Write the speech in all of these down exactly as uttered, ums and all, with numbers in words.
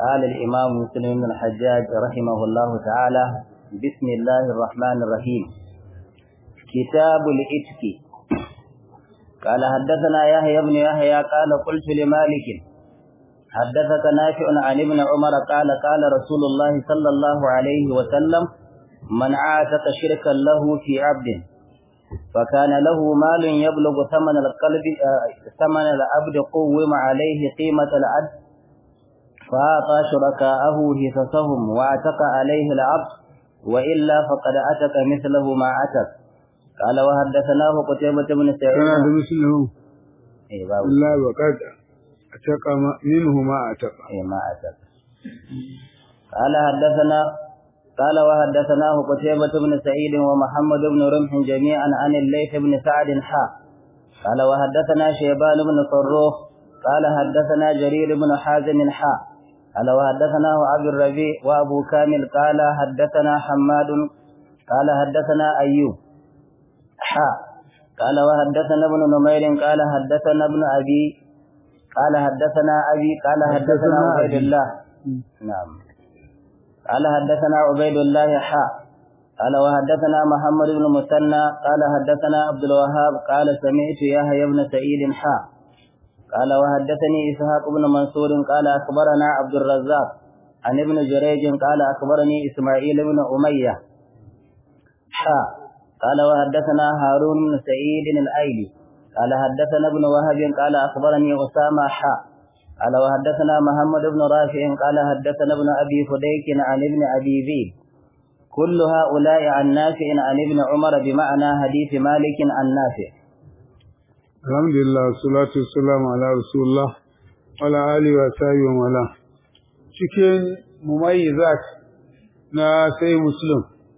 قال الإمام مسلم بن الحجاج رحمه الله تعالى: بسم الله الرحمن الرحيم. كتاب الإتك. قال حدثنا يحيى بن يحيى قال قلت لمالك: حدثك نافع عن ابن عمر قال قال رسول الله صلى الله عليه وسلم: من عاتق شركا له في عبد فكان له مال يبلغ ثمن القلب ثمن العبد قوم عليه قيمة العبد فأعطى شركاءه حصصهم واعتق عليه العبد وإلا فقد عتق مثله ما عتق. قال وحدثناه قتيبة بن سعيد. كان مثله إيه بابا لا وقد عتق منه ما عتق. إيه ما عتق. قال حدثنا قال وحدثناه قتيبة بن سعيد ومحمد بن رمح جميعا عن الليث بن سعد حا. قال وحدثنا شيبان بن فروخ قال حدثنا جرير بن حازم حا. قال وحدثناه أبو الربيع وأبو كامل قال حدثنا حماد قال حدثنا أيوب حا. قال وحدثنا ابن نمير قال حدثنا ابن أبي قال حدثنا أبي قال حدثنا عبيد الله. نعم. قال حدثنا عبيد الله حا. قال وحدثنا محمد بن مثنى قال حدثنا عبد الوهاب قال سمعت يحيى بن سعيد حا. قال وحدثني إسحاق بن منصور قال أخبرنا عبد الرزاق عن ابن جريج قال أخبرني إسماعيل بن أمية حا. قال وحدثنا هارون بن سعيد الأيلي قال حدثنا ابن وهب قال أخبرني أسامة حا. قال وحدثنا محمد بن رافع قال حدثنا ابن أبي فديك عن ابن أبي ذئب كل هؤلاء عن نافع عن ابن عمر بمعنى حديث مالك عن نافع. الحمد لله والصلاة والسلام على رسول الله وعلى آله وصحبه ومن cikin mumayyizat na sai muslim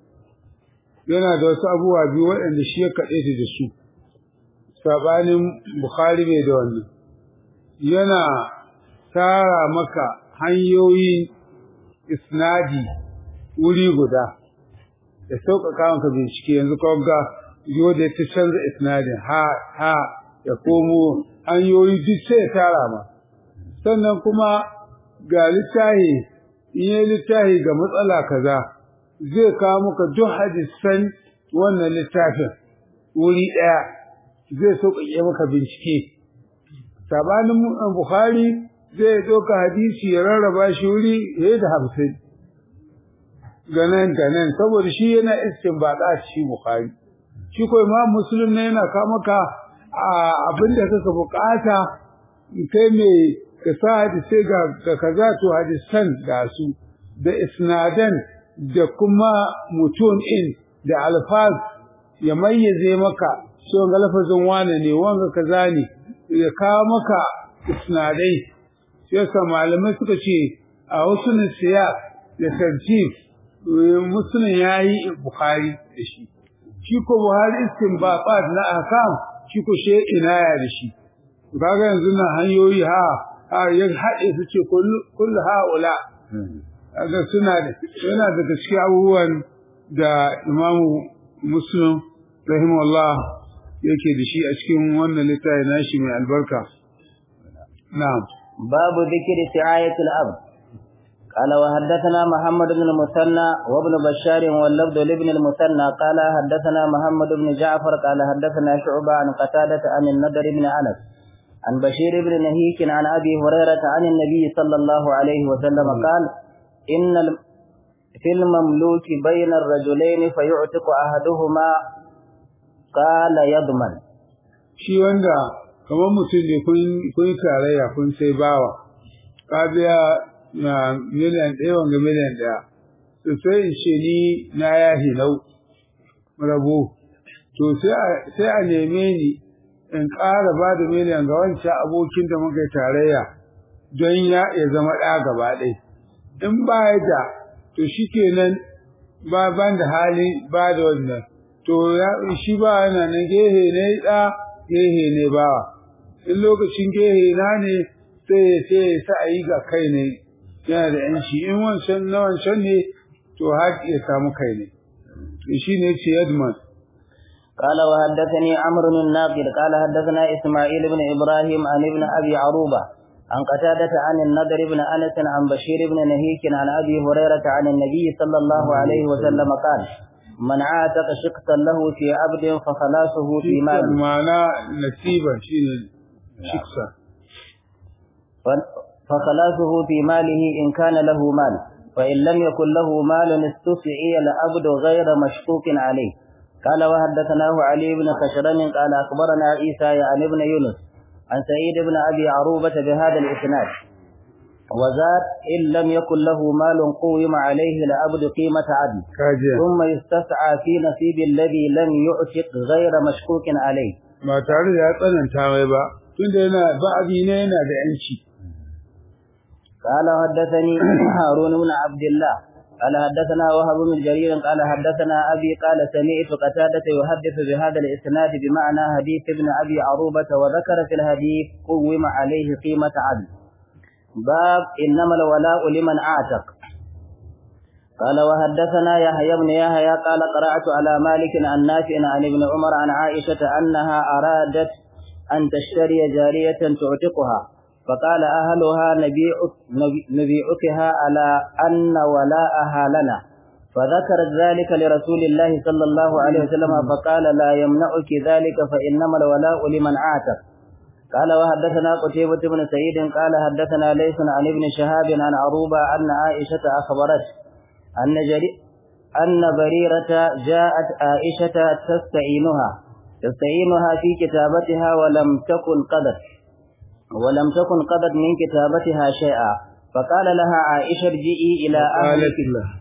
yana da wasu abubuwa biyu waɗanda shi ya kaɗe ta da su sabanin bukhari bai da wannan yana tara maka hanyoyin isnadi wuri guda da sauƙaƙa maka bincike yanzu kawai ga yau da ta canza isnadin ha ha ya komo hanyoyi duk sai ya tara ma sannan kuma ga littahi in yi littahi ga matsala kaza zai kawo maka duk hadisan wannan littafin wuri ɗaya zai sauƙaƙe maka bincike sabanin Bukhari zai ɗauka hadisi ya rarraba shi wuri fiye da hamsin ganan ganan saboda shi yana istinbada shi Bukhari shi ko Imam Muslim ne yana kawo maka abinda kaka bukata kai me ka sa hadisi ga kaza to hadisan da su da isnadan da kuma mutun in da alfaz ya mayyaze maka shi wanga lafazin wane ne wanga kaza ne ya kawo maka isnadai sai sa malamai suka ce a wasu nasiya da tarjih Muslim yayi Bukhari da shi shi ko Buhari istinbaqat na ahkam shi ko she inaya da shi kaga yanzu na hanyoyi ha har ya hade su ce kullu kullu haula kaga suna da yana da gaskiya abubuwan da Imam Muslim rahimahullah yake da shi a cikin wannan littafi nashi mai albarka. Na'am. Babu dhikri si'ayatil abd. قال وحدثنا محمد بن المثنى وابن بشار واللفظ لابن المثنى قال حدثنا محمد بن جعفر قال حدثنا شعبة عن قتادة عن النضر بن أنس عن بشير بن نهيك عن أبي هريرة عن النبي صلى الله عليه وسلم قال إن في المملوك بين الرجلين فيعتق أحدهما قال يضمن. shi wanda kamar mutum ne kun tarayya kun sai bawa ka biya na miliyan ɗaya wanga miliyan ɗaya to sai in ce ni na yahi lau rabo to sai a neme ni in ƙara ba da miliyan ga wancan abokin da muka yi tarayya don ya ya zama ɗa gaba ɗai in ba ya da to shi kenan ba ban da hali ba da wannan to shi ba yana nan gehe ne ɗa gehe ne bawa in lokacin gehe na ne sai sai sa a yi ga kai ne yana da yanci in wancan na wancan ne to haƙi ya samu kai ne shi ne ce yadman. قال وحدثني عمرو بن الناقد قال حدثنا إسماعيل بن إبراهيم عن ابن أبي عروبة عن قتادة عن النضر بن أنس عن بشير بن نهيك عن أبي هريرة عن النبي صلى الله عليه وسلم قال من عاتق شقصا له في عبد فخلاصه في مال معنى نسيبا شيء شقصا فخلاصه في ماله إن كان له مال فإن لم يكن له مال استفعي العبد غير مشكوك عليه. قال وحدثناه علي بن خشرم قال أخبرنا عيسى عن ابن يونس عن سعيد بن أبي عروبة بهذا الإسناد وزاد إن لم يكن له مال قوم عليه العبد قيمة عدل ثم يستسعى في نصيب الذي لم يعتق غير مشكوك عليه. ما تعرف يا تنن تاوي با tunda yana ba'abi ne yana da yanci. قال حدثني هارون بن عبد الله قال حدثنا وهب بن جرير قال حدثنا أبي قال سمعت قتادة يحدث بهذا الإسناد بمعنى حديث ابن أبي عروبة وذكر في الحديث قوم عليه قيمة عدل. باب إنما الولاء لمن أعتق. قال وحدثنا يحيى بن يحيى قال قرأت على مالك عن نافع عن ابن عمر عن عائشة أنها أرادت أن تشتري جارية تعتقها فقال أهلها نبيعكها على أن ولاءها لنا فذكرت ذلك لرسول الله صلى الله عليه وسلم فقال لا يمنعك ذلك فإنما الولاء لمن عاتق. قال وحدثنا قتيبة بن سعيد قال حدثنا ليث عن ابن شهاب عن عروبة أن عائشة أخبرت أن جري أن بريرة جاءت عائشة تستعينها تستعينها في كتابتها ولم تكن قدت ولم تكن قدت من كتابتها شيئا فقال لها عائشة ارجئي إلى أهلك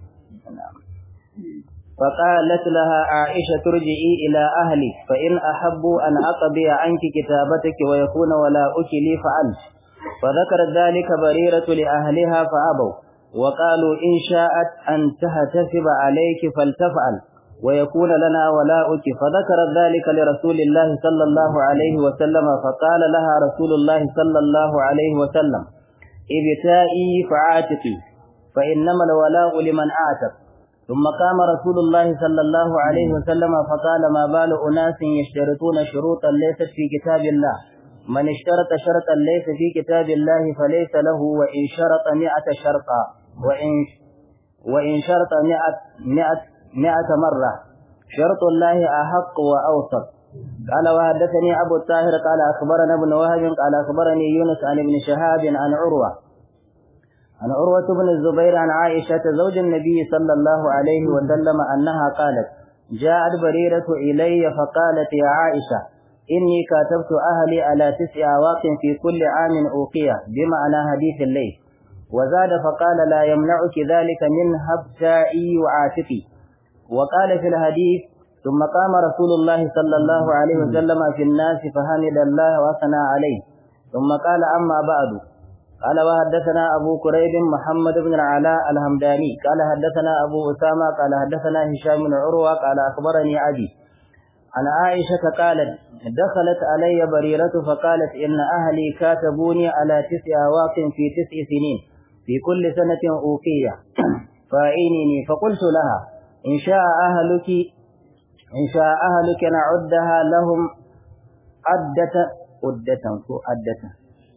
فقالت لها عائشة ترجئي إلى أهلك فإن أحبوا أن أقضي عنك كتابتك ويكون ولاؤك لي فعلت. فذكرت ذلك بريرة لأهلها فأبوا وقالوا إن شاءت أن تحتسب عليك فلتفعل ويكون لنا ولاؤك. فذكرت ذلك لرسول الله صلى الله عليه وسلم فقال لها رسول الله صلى الله عليه وسلم ابتائي فعاتقي فإنما الولاء لمن أعتق. ثم قام رسول الله صلى الله عليه وسلم فقال ما بال أناس يشترطون شروطا ليست في كتاب الله من اشترط شرطا ليس في كتاب الله فليس له وإن شرط مئة شرطا وإن, وإن شرط مئة, مئة, مئة مرة شرط الله أحق وأوثق. قال وحدثني أبو الطاهر قال أخبرنا ابن وهب قال أخبرني يونس عن ابن شهاب عن عروة عن عروة بن الزبير عن عائشة زوج النبي صلى الله عليه وسلم أنها قالت جاءت بريرة إلي فقالت يا عائشة إني كاتبت أهلي على تسع أواق في كل عام أوقية بمعنى حديث الليل. وزاد فقال لا يمنعك ذلك من هبتائي وعاتقي. وقال في الحديث ثم قام رسول الله صلى الله عليه وسلم في الناس فحمد الله وثنى عليه ثم قال أما بعد. قال وحدثنا أبو كريب محمد بن العلاء الهمداني قال حدثنا أبو أسامة قال حدثنا هشام بن عروة قال أخبرني أبي عن عائشة قالت دخلت علي بريرة فقالت إن أهلي كاتبوني على تسع أواق في تسع سنين في كل سنة أوقية فأعينيني. فقلت لها إن شاء أهلك إن شاء أهلك نعدها لهم عدة عدة عدة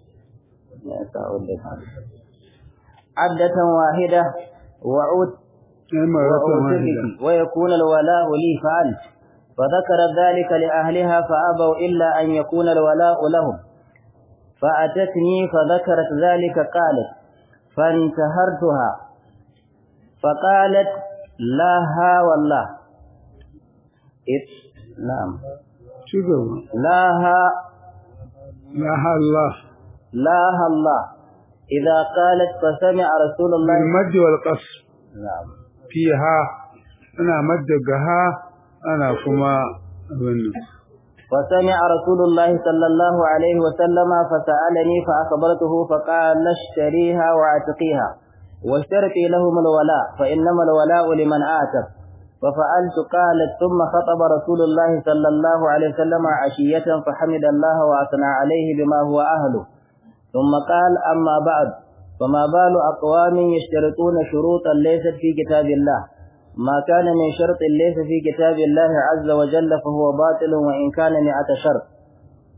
عدة واحدة وعود ويكون الولاء لي فعلت. فذكر ذلك لأهلها فأبوا إلا أن يكون الولاء لهم. فأتتني فذكرت ذلك قالت فانتهرتها فقالت لا ها والله نعم لا ها لا ها الله لا ها الله إذا قالت فسمع رسول الله المد والقصر نعم فيها أنا مدقها أنا كما أبنى. فسمع رسول الله صلى الله عليه وسلم فسألني فأخبرته فقال اشتريها واعتقيها واشترطي لهم الولاء فإنما الولاء لمن آتق. ففعلت قالت ثم خطب رسول الله صلى الله عليه وسلم عشية فحمد الله وأثنى عليه بما هو أهله ثم قال أما بعد فما بال أقوام يشترطون شروطا ليست في كتاب الله ما كان من شرط ليس في كتاب الله عز وجل فهو باطل وإن كان مئة شرط.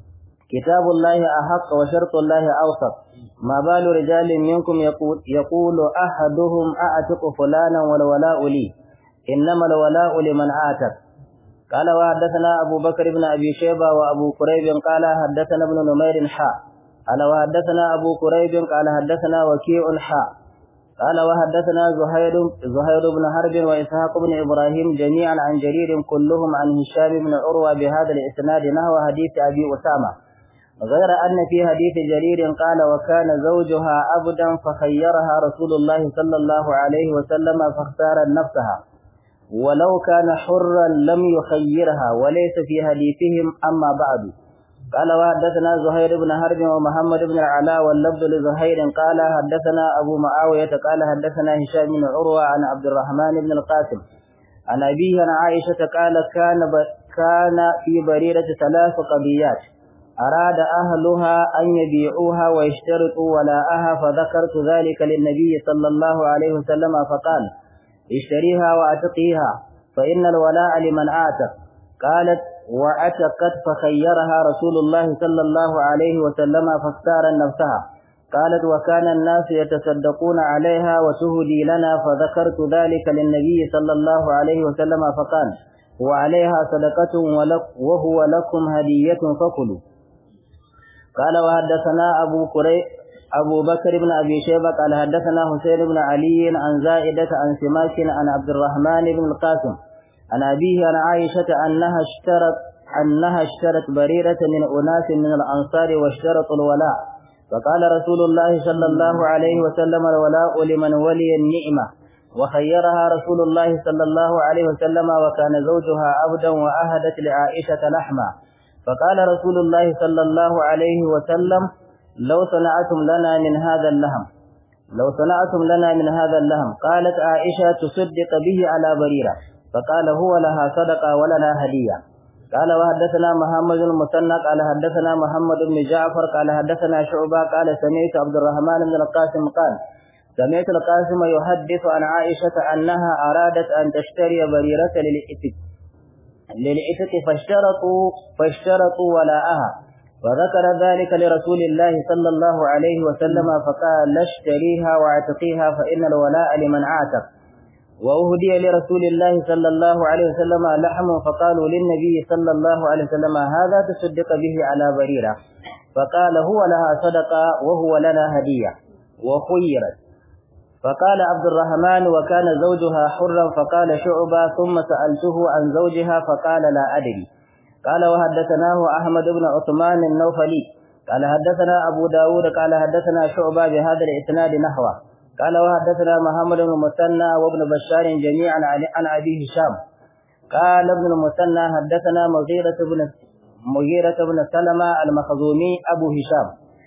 كتاب الله أحق وشرط الله أوثق. ما بال رجال منكم يقول, يقول أحدهم أعتق فلانا والولاء لي، إنما الولاء لمن عاتق. قال وحدثنا أبو بكر بن أبي شيبة وأبو كريب قال حدثنا ابن نمير حاء قال وحدثنا أبو كريب قال حدثنا وكيع حاء قال وحدثنا زهير زهير بن حرب وإسحاق بن إبراهيم جميعا عن جرير كلهم عن هشام بن عروة بهذا الإسناد نحو حديث أبي أسامة، غير أن في حديث جرير قال وكان زوجها عبدا فخيرها رسول الله صلى الله عليه وسلم فاختار نفسها، ولو كان حرا لم يخيرها، وليس في حديثهم. أما بعد قال وحدثنا زهير بن حرب ومحمد بن العلاء واللفظ لزهير قال حدثنا أبو معاوية قال حدثنا هشام بن عروة عن عبد الرحمن بن القاسم عن أبيه عن عائشة قال كان كان في بريرة ثلاث قضيات أراد أهلها أن يبيعوها ويشترطوا ولاءها، فذكرت ذلك للنبي صلى الله عليه وسلم فقال اشتريها وأعتقيها فإن الولاء لمن آتق. قالت وأعتقت فخيرها رسول الله صلى الله عليه وسلم فاختار نفسها. قالت وكان الناس يتصدقون عليها وتهدي لنا، فذكرت ذلك للنبي صلى الله عليه وسلم فقال وعليها صدقة وهو لكم هدية فكلوا. قال وحدثنا أبو كريب أبو بكر بن أبي شيبة قال حدثنا حسين بن علي عن زائدة عن سماك عن عبد الرحمن بن القاسم عن أبيه عن عائشة أنها اشترت أنها اشترت بريرة من أناس من الأنصار واشترطوا الولاء، فقال رسول الله صلى الله عليه وسلم الولاء لمن ولي النعمة، وخيرها رسول الله صلى الله عليه وسلم وكان زوجها عبدا وأهدت لعائشة لحما، فقال رسول الله صلى الله عليه وسلم لو صنعتم لنا من هذا اللحم لو صنعتم لنا من هذا اللحم. قالت عائشة تصدق به على بريرة، فقال هو لها صدقة ولنا هدية. قال وحدثنا محمد المثنى قال حدثنا محمد بن جعفر قال حدثنا شعبة قال سمعت عبد الرحمن بن القاسم قال سمعت القاسم يحدث عن عائشة أنها أرادت أن تشتري بريرة للإتك للإتك فاشترطوا فاشترطوا ولاءها، فذكر ذلك لرسول الله صلى الله عليه وسلم فقال اشتريها واعتقيها فإن الولاء لمن عاتق. وأهدي لرسول الله صلى الله عليه وسلم لحم، فقالوا للنبي صلى الله عليه وسلم هذا تصدق به على بريرة، فقال هو لها صدقة وهو لنا هدية وخيرت. فقال عبد الرحمن وكان زوجها حرا، فقال شعبة ثم سألته عن زوجها فقال لا أدري. قال وحدثناه أحمد بن عثمان النوفلي قال حدثنا أبو داود قال حدثنا شعبة بهذا الإسناد نحوه. قال وحدثنا محمد بن المثنى وابن بشار جميعا عن أبي هشام قال ابن المثنى حدثنا مغيرة بن مغيرة بن سلمة المخزومي أبو هشام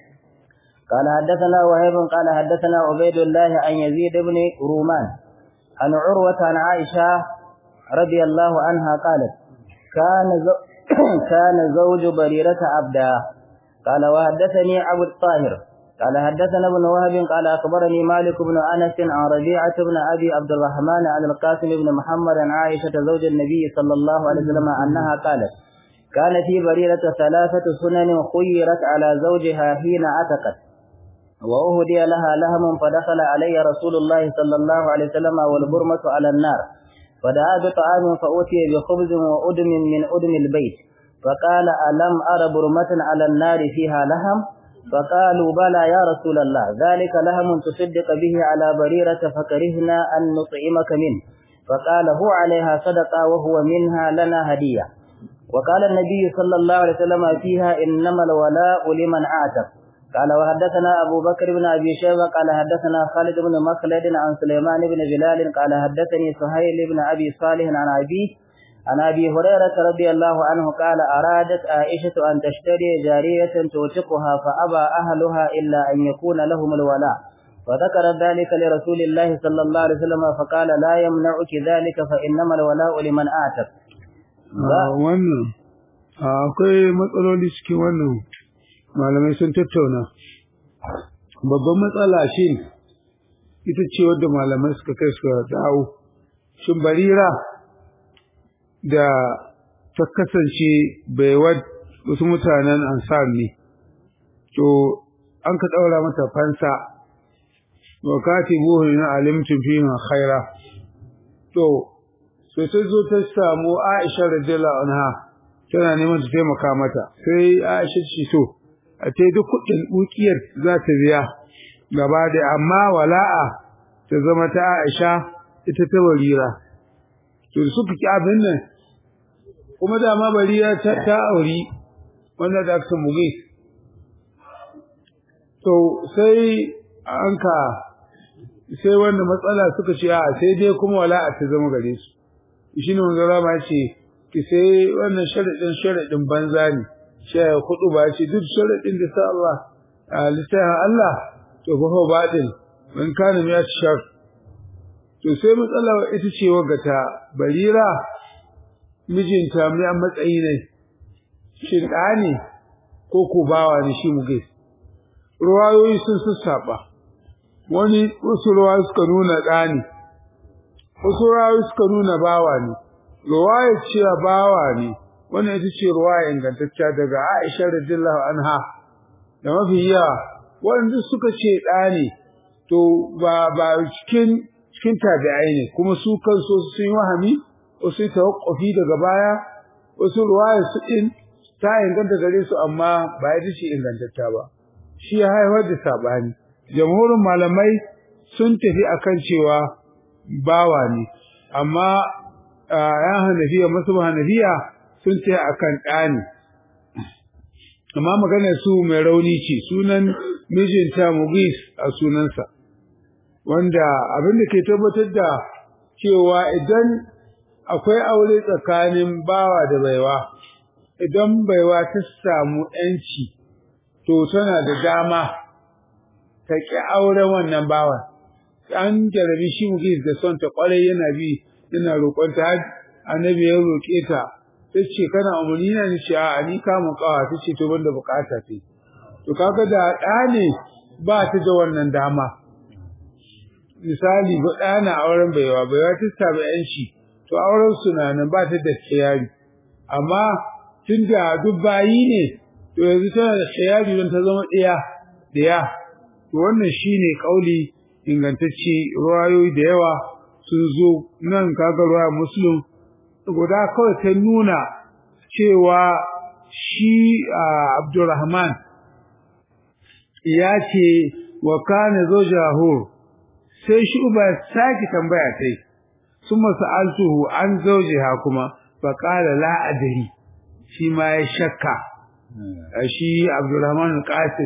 قال حدثنا وهيب قال حدثنا عبيد الله عن يزيد بن رومان عن عروة عن عائشة رضي الله عنها قالت كان زو كان زوج بريرة عبدا. قال وحدثني أبو الطاهر قال حدثنا ابن وهب قال أخبرني مالك بن أنس عن ربيعة بن أبي عبد الرحمن عن القاسم بن محمد عن عائشة زوج النبي صلى الله عليه وسلم أنها قالت كان في بريرة ثلاثة سنن خيرت على زوجها حين عتقت، وأهدي لها لهم فدخل علي رسول الله صلى الله عليه وسلم والبرمة على النار، فدعا بطعام فأوتي بخبز وأدم من أدم البيت، فقال ألم أر برمة على النار فيها لهم؟ فقالوا بلى يا رسول الله ذلك لهم تصدق به على بريرة فكرهنا أن نطعمك منه، فقال هو عليها صدقة وهو منها لنا هدية. وقال النبي صلى الله عليه وسلم فيها إنما الولاء لمن عاتق. قال وحدثنا أبو بكر بن أبي شيبة قال حدثنا خالد بن مخلد عن سليمان بن بلال قال حدثني سهيل بن أبي صالح عن أبيه عن أبي هريرة رضي الله عنه قال أرادت عائشة أن تشتري جارية توثقها فأبى أهلها إلا أن يكون لهم الولاء، فذكر ذلك لرسول الله صلى الله عليه وسلم فقال لا يمنعك ذلك فإنما الولاء لمن آتت. wannan akwai matsaloli cikin wannan malamai sun tattauna. Babban matsala shi ita ce wadda malamai suka kai suka dawo, shin barira da ta kasance baiwar wasu mutanen ansar ne to an ka daura mata fansa wa katibuhu in alimtum fihi khaira to sai ta zo ta samu Aisha radiyallahu anha tana neman ta taimaka mata sai Aisha ce to a ce duk kudin dukiyar za ta biya gaba da amma wala'a ta zama ta Aisha ita ta Barira to suka ki abin nan kuma da ma Barira ta ta auri wanda da aka muge to sai anka sai wanda matsala suka ce a sai dai kuma wala'a ta zama gare su shine manzo Allah ce ki sai wannan sharadin sharadin banza ne sai hudu ba ce duk sharadin da sa Allah lisan Allah to ba baɗin man kana ya shar to sai matsala ita ce wagata Barira mijinta mai a matsayi ne shin ne ko ko bawa ne shi muge ruwayoyi sun sassaba wani wasu ruwayoyi suka nuna ɗani wasu ruwayoyi suka nuna bawa ne ruwaya cewa bawa ne wannan ita ce ruwaya ingantacciya daga Aisha radiyallahu anha da mafi yawa wanda suka ce ɗani to ba ba cikin cikin tabi'ai ne kuma su kansu sun yi wahami wasu tawaqqufi daga baya wasu ruwaya su din ta inganta gare su amma ba ita ce ingantacciya ba shi ya haifar da sabani jamhurin malamai sun tafi akan cewa bawa ne amma ya hanafiya masu hanafiya sun tafi akan ɗani amma maganar su mai rauni ce sunan mijinta Mughis a sunansa wanda abin da ke tabbatar da cewa idan akwai aure tsakanin bawa da baiwa idan baiwa ta samu yanci to tana da dama ta ki auren wannan bawa an jarabi shi Mughis da son ta kwarai yana bi yana roƙon ta annabi ya roƙe ta tace kana umurni na ni ce a ni ka mu kawa tace to banda bukata ce to kaga da ɗa ne ba ta da wannan dama misali ba ɗa na auren baiwa baiwa ta samu yanci to auren su na nan ba ta da khiyari amma tunda duk bayi ne to yanzu tana da khiyari don ta zama ɗaya ɗaya to wannan shine kauli ingantacce ruwayoyi da yawa sun zo nan kaga ruwa Muslim guda kawai ta nuna cewa shi Abdurrahman ya ce wa kana zawjahu sai shi uba saki tambaya tai summa sa'altuhu an zawjiha kuma fa qala la adri shi ma ya shakka shi Abdurrahman al-Qasim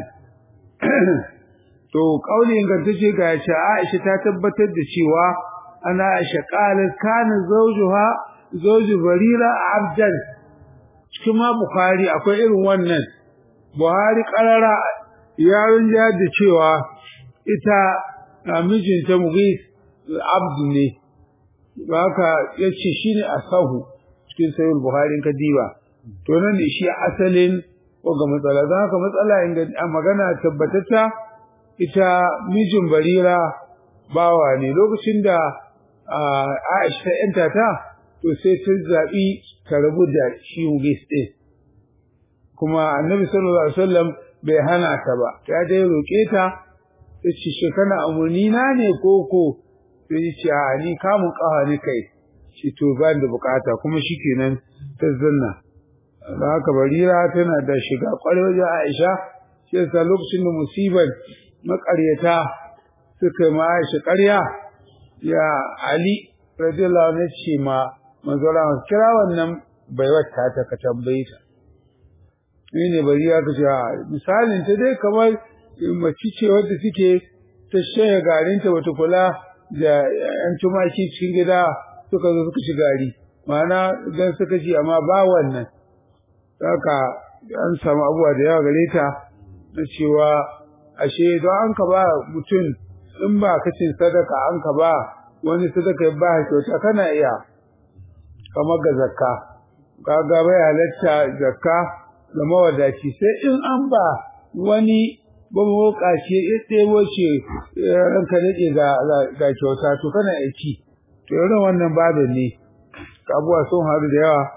to kauli ingantacce ga ya ce Aisha ta tabbatar da cewa ana Aisha qalat kana zawjuha zawju Barira abdan kuma Bukhari akwai irin wannan Buhari karara yaron da da cewa ita mijinta Mughis abdu ne haka yace shine asahu cikin sahih Buhari kadiba to nan ne shi asalin ga matsala dan haka matsala inda magana tabbatata ita mijin Barira bawa ne lokacin da Aisha enta ta to sai ta zabi ta rabu da shi Mughis din kuma Annabi sallallahu alaihi wasallam bai hana ta ba ta dai roke ta tace shi kana amurni na ne koko sai ce a ni kamun kawa ne kai shi to ban da bukata kuma shikenan ta zanna da haka Barira tana da shiga kwarewa da Aisha sai sa lokacin da musibar makaryata suka ma Aisha ƙarya ya Ali radiyallahu anhu ce ma manzo Allah kira wannan baiwata ta ka tambaye ta ne Barira ta ce misalin ta dai kamar mace ce wadda suke ta shaya garinta wata kula da yan tumaki cikin gida suka zo suka ci gari ma'ana dan suka ji amma ba wannan haka an samu abuwa da yawa gare ta na cewa ashe don an ka ba mutum in ba ka cin sadaka an ka ba wani sadaka ba kyauta kana iya kamar ga zakka kaga bai halatta zakka da mawadaci sai in an ba wani ba mu kace ya ɗebo ce ranka nake ga ga kyauta to kana aiki to irin wannan babin ne abuwa sun haɗu da yawa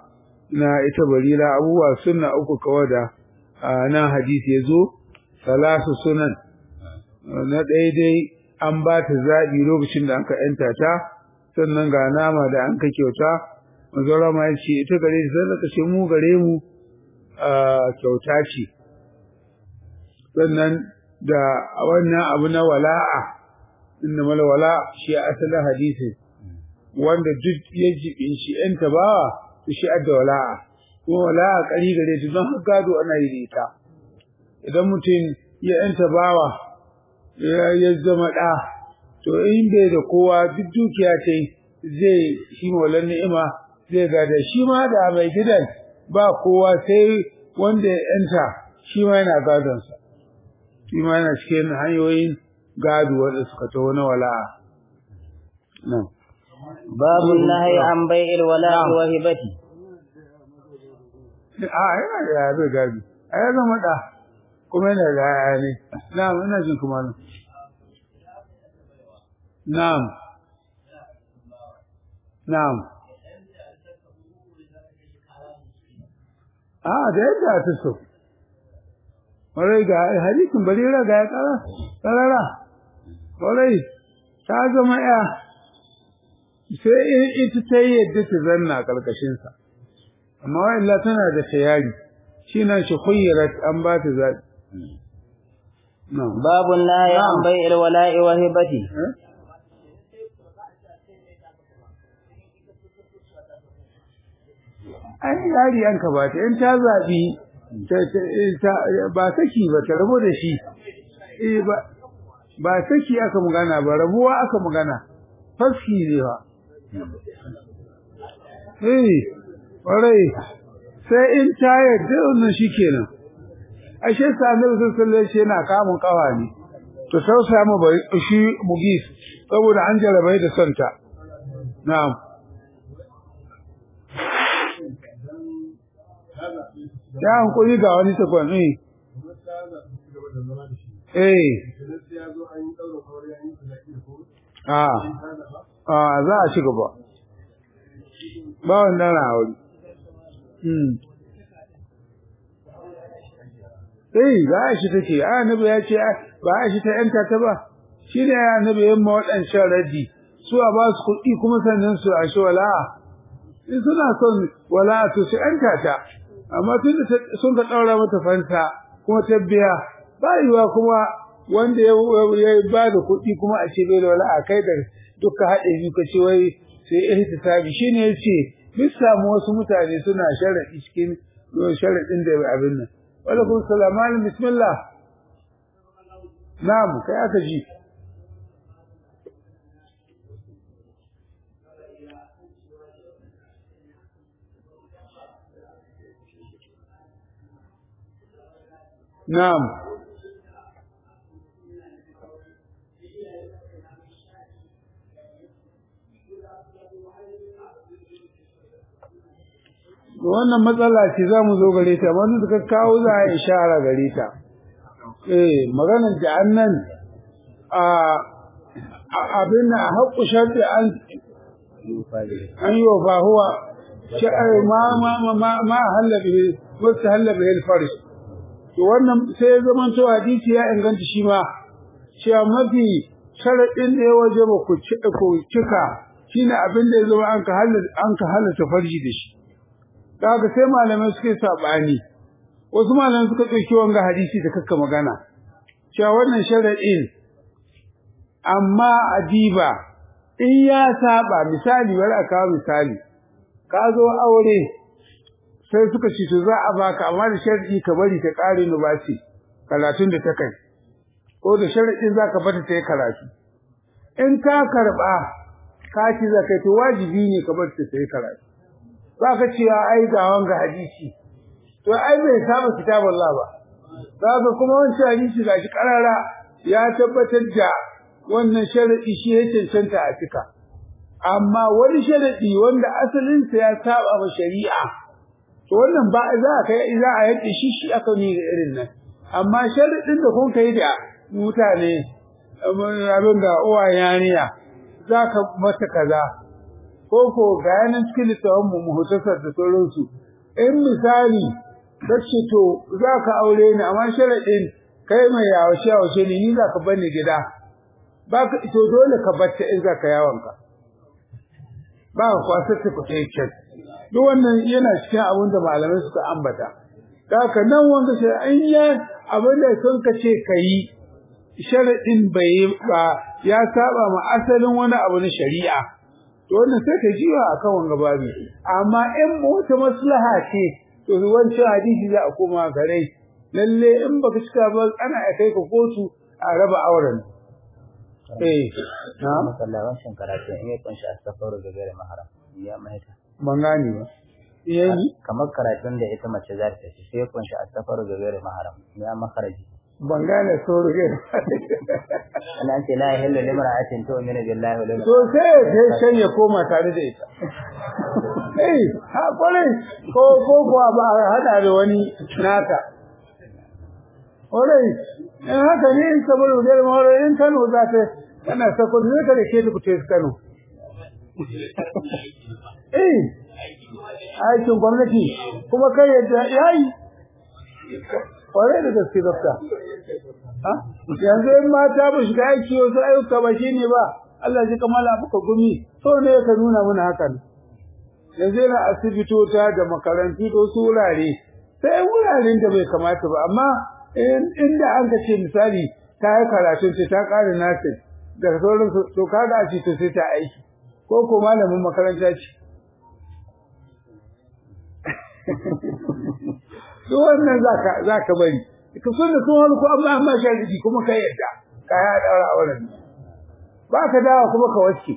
na ita barira abubuwa sunna uku kawai da nan hadisi yazo salasu sunan na daidai an ba ta zabi lokacin da anka yanta ta sannan ga nama da anka kyauta manzo rama ya ce ita gare ta zaka ce mu gare mu kyauta ce sannan da wannan abu na wala'a inna mal wala shi asalin hadisi wanda duk ya jibin shi yanta bawa to shi adda wala'a kuma wala'a kari gare ta don har gado ana yi ta idan mutum ya yanta bawa ya zama da to in bai da kowa duk dukiya ta zai shi molan ni'ima zai gada shi ma da mai gidan ba kowa sai wanda ya yanta shi ma yana gadon sa shi ma yana cikin hanyoyin gado wanda suka tawo na wala'a nan babu nahyi an bai'il wala'i wa hibati a yana da yabe gado a ya zama da kuma yana da yaya ne na'am ina jin kuma nan na'am na'am a da yadda ta so warai ga hadisin barira ga ya kara karara warai ta zama ya sai ita ta yi yadda ta zanna karkashin sa amma wa illa tana da khiyari shi nan shi khuyrat an ba ta zabi babu nahi an bai'il wala'i wa hibati ai yari an ka ba ta in ta zabi ba saki ba ta rabo da shi eh ba ba saki aka magana ba rabuwa aka magana faski ne ba eh warai sai in ta yadda wannan shikenan ashe sanar da sallallahu alaihi yana kamun kawa ne to sau samu bai shi mugis saboda an jarabai da santa na'am ya hankuri ga wani takwan eh eh a a za a shiga ba ba wannan rawari hmm eh ga shi take annabi ya ce ba shi ta yanta ta ba shine annabi ya ma wadancan raddi su a ba su kuɗi kuma sannan su a shi wala in suna son wala to su yanta ta amma tun da sun ka daura mata fanta kuma tabbiya ba yiwa kuma wanda ya ba da kuɗi kuma a ce bai wala a kai da duka haɗe biyu ka ce wai sai ihtisabi shine yace duk samu wasu mutane suna sharadi cikin sharadin da abin nan alaikum salam alaykum bismillah na'am kai aka ji na'am wannan matsala ce zamu zo gare ta wannan suka kawo za a ishara gare ta eh maganar da annan a abin da haƙƙu sharti an an yi wa huwa ma ma ma ma halabi wasu halabi al-farish to wannan sai zaman to hadisi ya inganta shi ma cewa mafi sharadin da ya wajaba ku cika shine abin da ya zama an ka halatta an ka halatta farji da shi kaga sai malamai suke sabani wasu malamai suka dauki wanga hadisi da kakka magana cewa wannan sharadin amma adiba in ya saba misali wala aka misali ka zo aure sai suka ce to za a baka amma da sharadi ka bari ta kare ni ba ce karatun da ta kai ko da sharadin zaka bata ta yi karatu in ka karba ka ci zakai to wajibi ne ka bar ta ta yi karatu ba ka ce ai ga wanga hadisi to ai bai saba kitabullah ba zaka kuma wancan hadisi gashi karara ya tabbatar da wannan sharadi shi ya cancanta a cika amma wani sharadi wanda asalin sa ya saba wa shari'a to wannan ba za ka yi za a yake shi shi aka ni ga irin nan amma sharadin da kun kai da mutane abin da uwa yaniya zaka mata kaza ko ko ga yanan cikin littafin mu muhtasar da sauransu in misali kace to zaka aure ni amma sharadin kai mai yawace yawace ne ni zaka bar ni gida baka to dole ka batta in zaka yawanka ba ka kwasa ta ku take duk wannan yana cikin abin da malamai suka ambata haka nan wanda sai an ya abin da sun kace kai sharadin bai ba ya saba ma asalin wani abu na shari'a to wannan sai ka jiwa akan wanga babu amma in wata maslaha ce to wancan hadisi za a koma gare lalle in baka cika ba ana kai ka kotu a raba auren eh na masallawan shin karatu in ya kunshi astaghfiru ga gare maharam ya mahita ban gani ba yayi kamar karatun da ita mace za ta ci sai kunshi astaghfiru ga gare maharam ya makaraji ban gane soro ge ana ce la ilaha illa limra'atin tu'minu billahi wal yawmil to sai sai ya koma tare da ita eh ha kore ko ko ko ba hada da wani naka ore in haka ne in saboda gare mawara in Kano za ta kana sako ne ka da ke ku te Kano eh aikin gwamnati kuma kai yadda yayi ore da gaske dokta ha yanzu in mata ba shiga aiki wasu ayyuka ba shine ba Allah ji kamala buka gumi so ne ka nuna mana hakan yanzu na asibitota da makarantu da su wurare sai wuraren da bai kamata ba amma inda an ka ce misali ta yi karatun ta ƙara nasin da sauran to kaga a ce to sai ta aiki ko ko malamin makaranta ce to wannan zaka zaka bari ka so da tsohon ko amma amma sharidi kuma kai yadda ka ya daura auren ba ka dawo kuma ka wace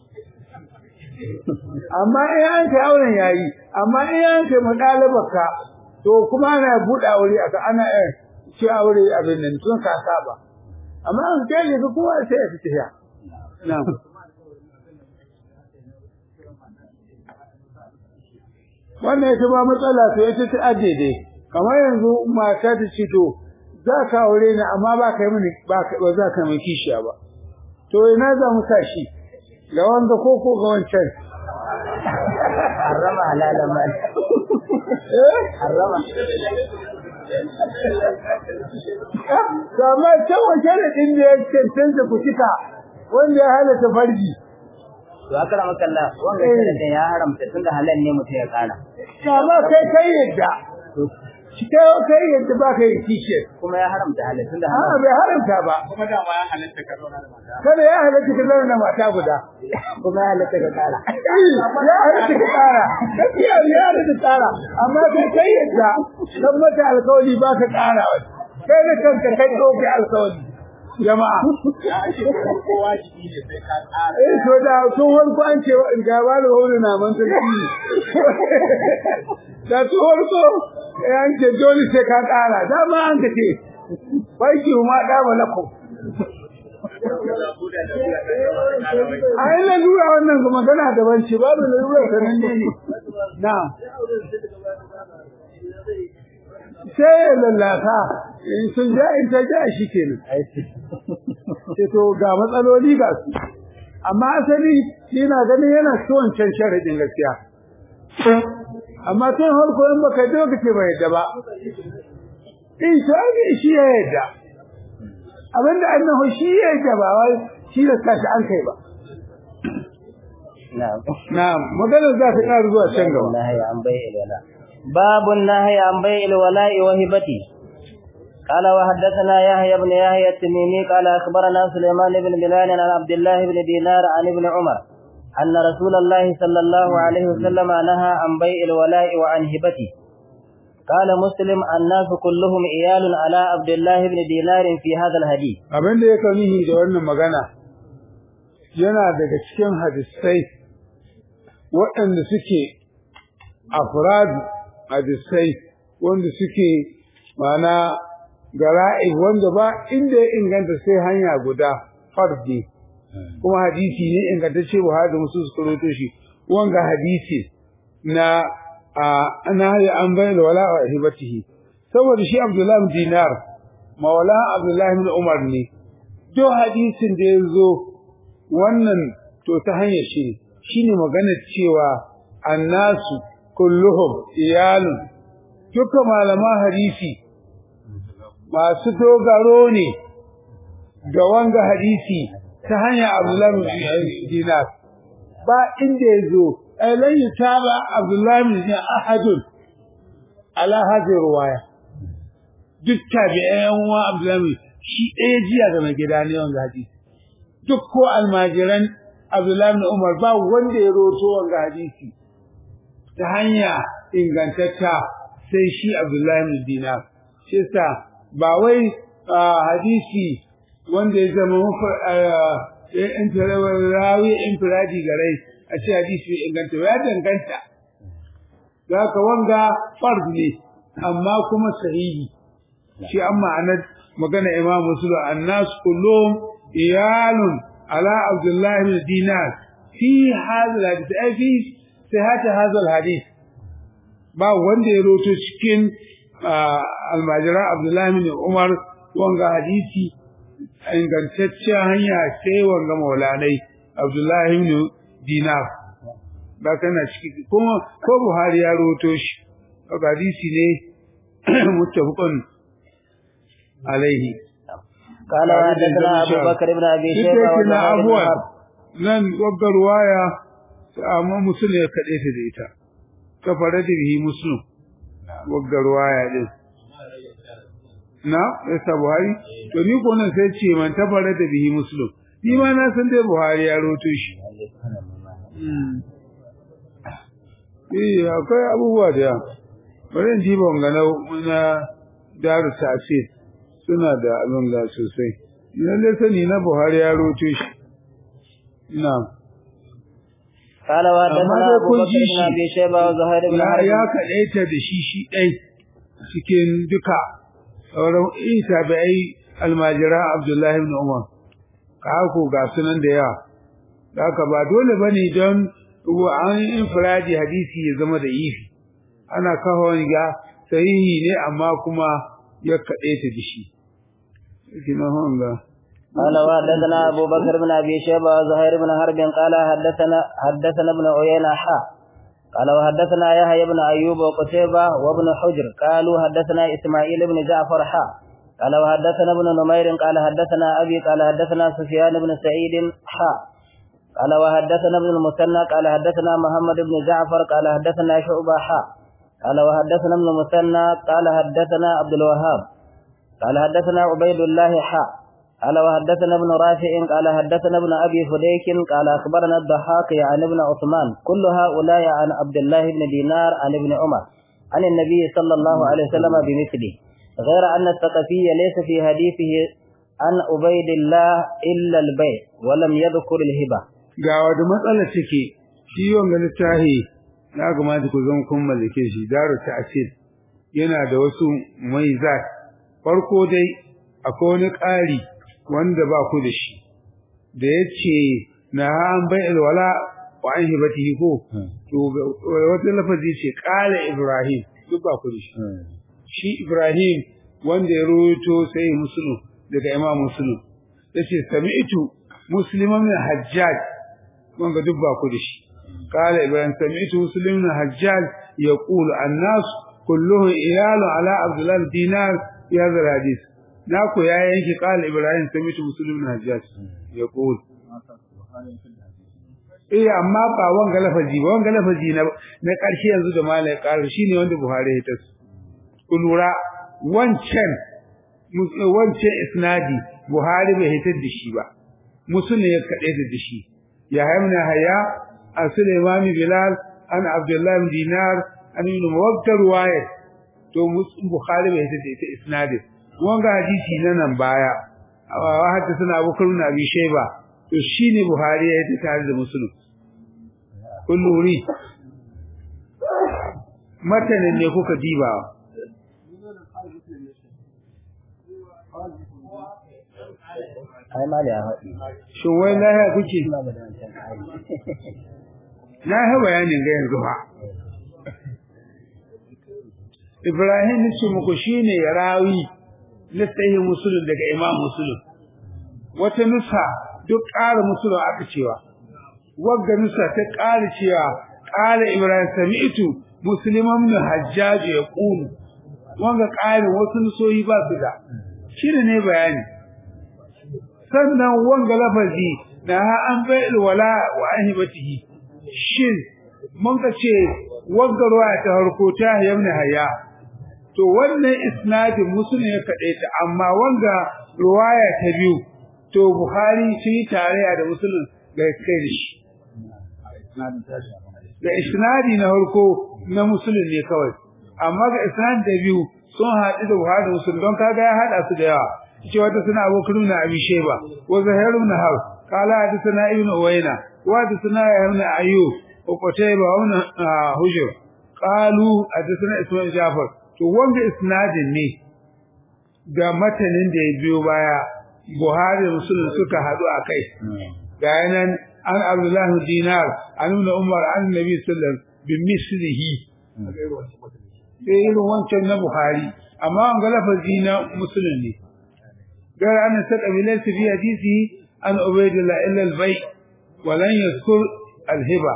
amma in an kai auren yayi amma in an kai madalabarka to kuma ana buɗe aure aka ana ci aure abin nan tun ka saba amma an kai ne kuma sai ya fita ya na'am wannan ita ba matsala to ita ta addede kamar yanzu mata ta ce to za ka aure ni amma ba ka yi mini ba ka ba za ka mai kishiya ba to ina za mu tashi ga wanda ko ko ga wancan harama halalan mal eh harama kamar can wajen da din da ya cancanta ku cika wanda ya halatta farji to akara makalla wanga da ya haramta tunda halal ne mutum ya kara kama kai kai yadda kai kai yadda ba kai kishe kuma ya haramta halal tunda a bai haramta ba kuma da ma ya halatta ka zauna da mata kada ya halatta ka zauna da mata guda kuma ya halatta ka kara ya halatta ka kara gaskiya ya halatta kara amma kai kai yadda dan mata alkawari ba ka kara kai da kanka kai doke alkawari jama'a ya ake ko wajibi ne sai ka ƙara eh to da tsohon ku an ce ga ba da wuri na man sarki da tsohon ko an ce dole sai ka ƙara dama an ka ce bai ki ma da malako a ina lura wannan kuma magana daban ce babu lura sanan ne na sai lallata in sun ja in ta ja shi kenan sai to ga matsaloli ga su amma asali ina ganin yana son can sharadin gaskiya amma tun harko in baka je kace bai yadda ba in sai shi ya yadda abinda annahu shi ya yadda ba wai shi da kashi an kai ba na'am na'am magana za ta ƙara zuwa can gaba nahi an bai'il wala babun nahi an bai'il wala'i wa hibati قال وحدثنا يحيى بن يحيى التميمي قال أخبرنا سليمان بن بلال عن عبد الله بن دينار عن ابن عمر أن رسول الله صلى الله عليه وسلم نهى عن بيع الولاء وعن هبته قال مسلم الناس كلهم عيال على عبد الله بن دينار في هذا الحديث abin da yake nihi da wannan magana yana daga cikin hadisai waɗanda suke afrad hadisai wanda suke mana gara'i wanda ba inda ya inganta sai hanya guda fardi kuma hadisi ne ingantacce Buhari da Muslim suka rawaito shi wanga hadisi na ana ya an bayyana wala wa hibatihi saboda shi Abdullah bin Dinar maula Abdullah bin Umar ne do hadisin da yazo wannan to ta hanyar shi shine magana cewa annasu kulluhum iyalun duka malaman hadisi masu dogaro ne ga wanga hadisi ta hanyar Abdullah bin Dinar ba inda yazo ai lan yutaba Abdullah bin Dinar ahadun ala hadhihi riwaya duk tabi'an wa Abdullah shi ɗaya jiya ga mai gida ne wanga hadisi duk ko almajiran Abdullah bin Umar ba wanda ya roto wanga hadisi ta hanya ingantacca sai shi Abdullah bin Dinar shi yasa ba wai hadisi wanda ya zama in rawi infiradi garai a ce hadisi inganta ya danganta zaka wanga farz ne amma kuma sahihi shi amma anan magana Imam Muslim annas kullum iyalun ala Abdullah bin Dinar fi hadha hadith ai fi sihhat hadha alhadith ba wanda ya roto cikin almajira Abdullah bin Umar wanga hadisi ingantaccen hanya sai wanga maulanai Abdullah bin Dinar ba kana ciki kuma ko Buhari ya roto shi hadisi ne muttafaqun alaihi قال حدثنا أبو بكر بن أبي شيبة وزهير بن حرب nan wagga ruwaya amma Muslim ya kade ta da ita kafara da bihi Muslim wagga ruwaya din na sai Buhari to ni ko nan sai ce man tabara da bihi Muslim ni ma na san dai Buhari ya roto shi eh akwai abubuwa da bari in ji ban ga na daru tafsir suna da abin da sosai lalle sani na Buhari ya roto shi na'am قال وحدثنا أبو بكر بن أبي شيبة وزهير بن حرب ya kadaita da shi shi dai cikin duka sauran isa bai almajira Abdullah ibn Umar ka ko ga sunan da yawa haka ba dole bane don an infiradi hadisi ya zama da yifi ana kawo ga sahihi ne amma kuma ya kadaita da shi kina honga قال وحدثنا أبو بكر بن أبي شيبة وزهير بن حرب قال حدثنا حدثنا ابن عيينة حا قال وحدثنا يحيى بن أيوب وقتيبة وابن حجر قالوا حدثنا إسماعيل بن جعفر حا قال وحدثنا ابن نمير قال حدثنا أبي قال حدثنا سفيان بن سعيد حا قال وحدثنا ابن المثنى قال حدثنا محمد بن جعفر قال حدثنا شعبة حا قال وحدثنا ابن المثنى قال حدثنا عبد الوهاب قال حدثنا عبيد الله حا قال وحدثنا ابن رافع قال حدثنا ابن أبي فديك قال أخبرنا الضحاك عن ابن عثمان كل هؤلاء عن عبد الله بن دينار عن ابن عمر عن النبي صلى الله عليه وسلم بمثله غير أن الثقفي ليس في حديثه عن عبيد الله إلا البيع ولم يذكر الهبة ga wata matsala take shi wanga littafi na ga ku zan kun mallake shi daru ta'sir yana da wasu maizat farko dai akwai wani ƙari wanda ba ku da shi da yace na an bai'al wala wa an hibatihi ko to wata lafazi ce qala Ibrahim duk ba ku da shi shi Ibrahim wanda ya rawaito sai Muslim daga Imam Muslim yace sami'tu musliman min hajjaj wanda duk ba ku da shi qala Ibrahim sami'tu musliman min hajjaj yaqulu an-nas kulluhu iyalu ala Abdullah dinar ya hadha hadith nako ya yanki qala Ibrahim sami'tu musliman hajjaj yaqul eh amma ba wanga lafazi ba wanga lafazi na na karshe yanzu da malai karu shine wanda Buhari ya tasu kulura wancan wancan isnadi Buhari bai hitar da shi ba Muslim ya kade da shi ya haimna haya an Sulaiman Bilal an Abdullah bin Dinar an ibn Muwakkar riwayat to Buhari bai hitar da isnadi wanga hadisi na nan baya wa hadda suna Abu Bakr ibn Abi Shayba to shine Buhari ya yi tare da Muslim kulluri matanin ne kuka diba ai mali a haɗi shin wai lahiya kuke na ha bayanin ga yanzu ba Ibrahim ce muku shine rawi na sahih Muslim daga Imam Muslim wata nusa duk ƙara Muslim aka cewa wagga nusa ta ƙara cewa qala Ibrahim sami'tu musliman min hajjaj ya qulu wanga ƙarin wasu nusoyi ba su da shine ne bayani sannan wanga lafazi na an bai'il wala wa ahibatihi shin mun ka ce wanga ruwa ta harko ta yamna haya to wannan isnadin muslim ya kadaita amma wanga ruwaya ta biyu to bukhari shi tare da muslim ga kai da shi da isnadi na harko na muslim ne kawai amma ga isnad da biyu sun haɗu da buhari da muslim don kaga ya hada su da yawa cewa ta suna abokan na abi sheba wa zahir ibn haw qala hadathana ibn uwayna wa hadathana ibn ayyub wa qutayba ibn hujr qalu hadathana isma'il jafar to wanda isnadin ne ga matanin da ya biyo baya buhari da muslim suka haɗu akai ga yanan an abdullahi dinar an ibn umar an nabi sallallahu alaihi wasallam bi mislihi sai irin wancan na buhari amma an ga lafazi na muslim ne قال أن السقف ليس في حديثه عن عبيد الله إلا البيع ولن يذكر الهبة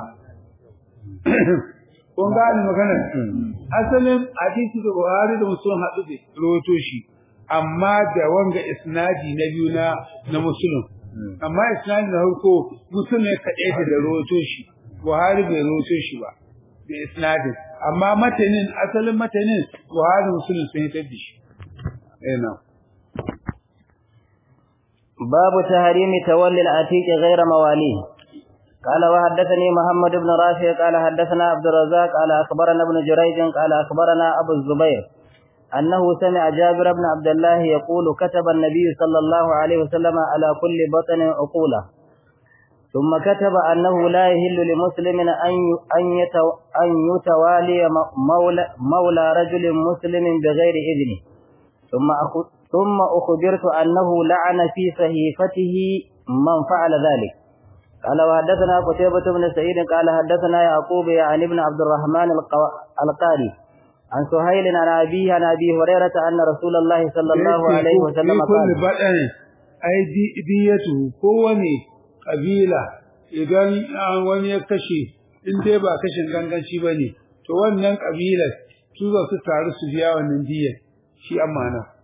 kun gane magana asalin hadisi da Buhari da Muslim hadu da rawato shi amma da wanga isnadi na biyu na na Muslim amma isnadi na farko Muslim ne kadai da rawato shi Buhari bai rawato shi ba da isnadin amma matanin asalin matanin Buhari Muslim sun yi tabbi shi eh na باب تحريم تولي العتيق غير مواليه قال وحدثني محمد بن رافع قال حدثنا عبد الرزاق قال أخبرنا ابن جريج قال أخبرنا أبو الزبير أنه سمع جابر بن عبد الله يقول كتب النبي صلى الله عليه وسلم على كل بطن عقولة ثم كتب أنه لا يهل لمسلم أن يتوالي مولى, مولى رجل مسلم بغير إذنه ثم أخذ ثم أخبرت أنه لعن في صحيفته من فعل ذلك قال وحدثنا قتيبة بن سعيد قال حدثنا يعقوب يعني ابن عبد الرحمن القاري عن سهيل عن أبيه عن أبي هريرة أن رسول الله صلى الله عليه وسلم قال أي ديته كوني قبيلة إذن wani ya kashe in dai ba kashin ganganci bane to wannan kabilar su za su taru su biya wannan diyar shi amana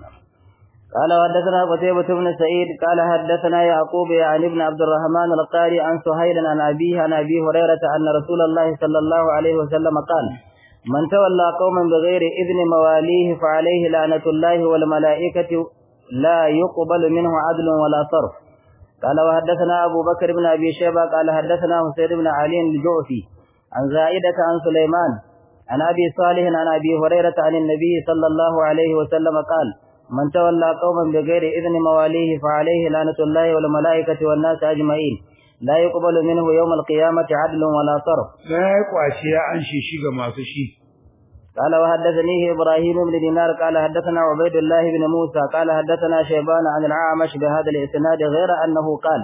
قال حدثنا قتيبة بن سعيد قال حدثنا يعقوب يعني ابن عبد الرحمن القاري عن سهيل عن أبيه عن أبي هريرة أن رسول الله صلى الله عليه وسلم قال من تولى قوما بغير إذن مواليه فعليه لعنة الله والملائكة لا يقبل منه عدل ولا صرف قال وحدثنا أبو بكر بن أبي شيبة قال حدثنا حسين بن علي الجعفي عن زائدة عن سليمان عن أبي صالح عن أبي هريرة عن النبي صلى الله عليه وسلم قال من تولى قوما بغير إذن مواليه فعليه لعنة الله والملائكة والناس أجمعين لا يقبل منه يوم القيامة عدل ولا صرف لا يقواشي عن شيشي كما سشي قال وحدثنيه إبراهيم بن دينار قال حدثنا عبيد الله بن موسى قال حدثنا شيبان عن العامش بهذا الإسناد غير أنه قال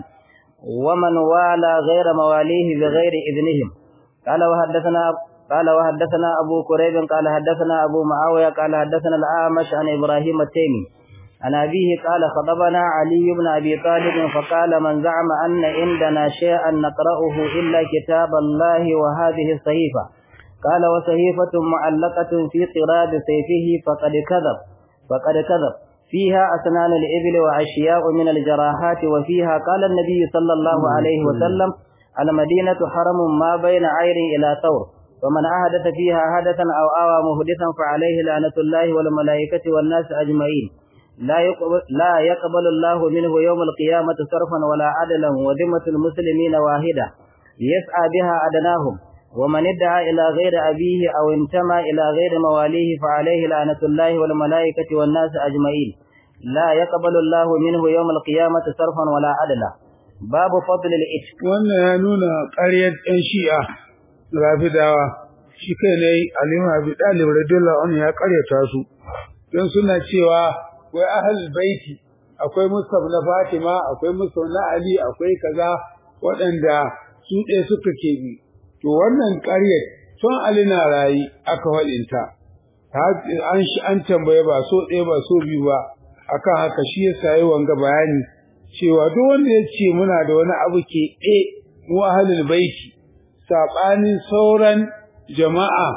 ومن والى غير مواليه بغير إذنهم قال وحدثنا قال وحدثنا أبو كريب قال حدثنا أبو معاوية قال حدثنا الأعمش عن إبراهيم التيمي عن أبيه قال خطبنا علي بن أبي طالب فقال من زعم أن عندنا شيئا نقرأه إلا كتاب الله وهذه الصحيفة قال وصحيفة معلقة في قراد سيفه فقد كذب فقد كذب فيها أسنان الإبل وأشياء من الجراحات وفيها قال النبي صلى الله عليه وسلم المدينة حرم ما بين عير إلى ثور ومن أحدث فيها حدثا أو آوى محدثا فعليه لعنة الله والملائكة والناس أجمعين لا يقبل, لا يقبل الله منه يوم القيامة صرفا ولا عدلا وذمة المسلمين واحدة يسعى بها أدناهم ومن ادعى إلى غير أبيه أو انتمى إلى غير مواليه فعليه لعنة الله والملائكة والناس أجمعين لا يقبل الله منه يوم القيامة صرفا ولا عدلا باب فضل الإتق wannan ya nuna ƙaryar ɗan shi'a rafidawa shi kai ne alimu abi dalib radiyallahu anhu ya ƙaryata su don suna cewa wai ahlul baiti akwai musab na fatima akwai musab na ali akwai kaza waɗanda su ɗaya suka keɓe to wannan ƙaryar tun ali na rayi aka faɗinta an shi an tambaye ba so ɗaya ba so biyu ba akan haka shi ya sayi wanga bayani cewa duk wanda ya ce muna da wani abu ke ɗe mu ahlul baiti sabanin sauran jama'a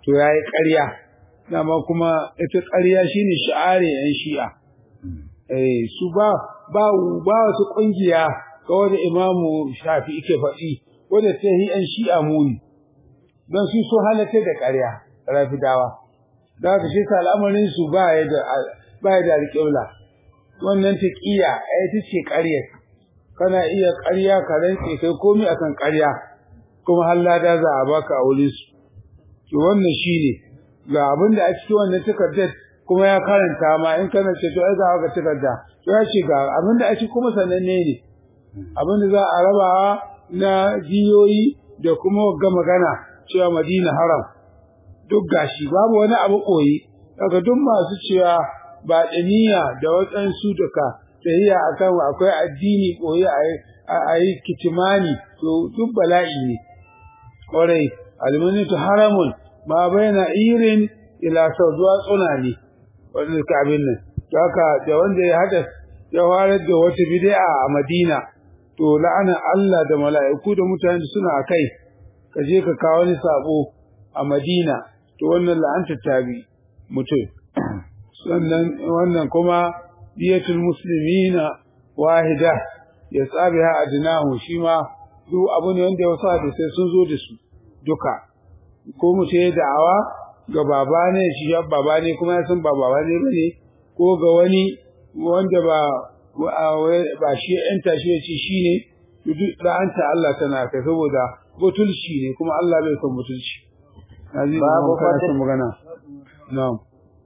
to yayi ƙarya dama kuma ita ƙarya shine shi'ari yan shi'a eh su ba ba ba su kungiya ga wanda imamu Shafi'i ke faɗi wanda ta yi yan shi'a muni don su so halatta da ƙarya rafidawa da ka shi sa al'amarin su ba ya da ba ya da alƙibla wannan taqiya ai ta ce ƙarya kana iya ƙarya ka rantse kai komai akan ƙarya kuma hallada za a baka a wurin su to wannan shine ga abin da a cikin wannan takardar kuma ya karanta ma in kana ce to ai ga ga takarda to ya ce ga abin da a cikin kuma sananne ne abin da za a rabawa na jiyoyi da kuma ga magana cewa Madina haram duk gashi babu wani abu koyi daga duk masu cewa ba daniya da waɗansu duka tahiya akan akwai addini koyi a yi kitimani to duk bala'i ne kwarai almunatu haramun ma baina irin ila sauduwa tsuna ne wanda ka abin nan to haka da wanda ya hada ya warar da wata bid'a a Madina to la'ana Allah da mala'iku da mutane suna akai ka je ka kawo ni sabo a Madina to wannan la'anta tabi mutum sannan wannan kuma diyatul muslimina wahida ya tsabiha adnahu shi ma duk abu ne wanda wasu hadisi sun zo da su duka ko mu ce da'awa ga baba ne shi ya baba ne kuma ya san ba baba ne bane ko ga wani wanda ba ba shi yan tashi ya ce shine duk la'anta Allah tana kai saboda butulci ne kuma Allah bai son butulci babu fatin magana na'am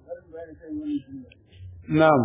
na'am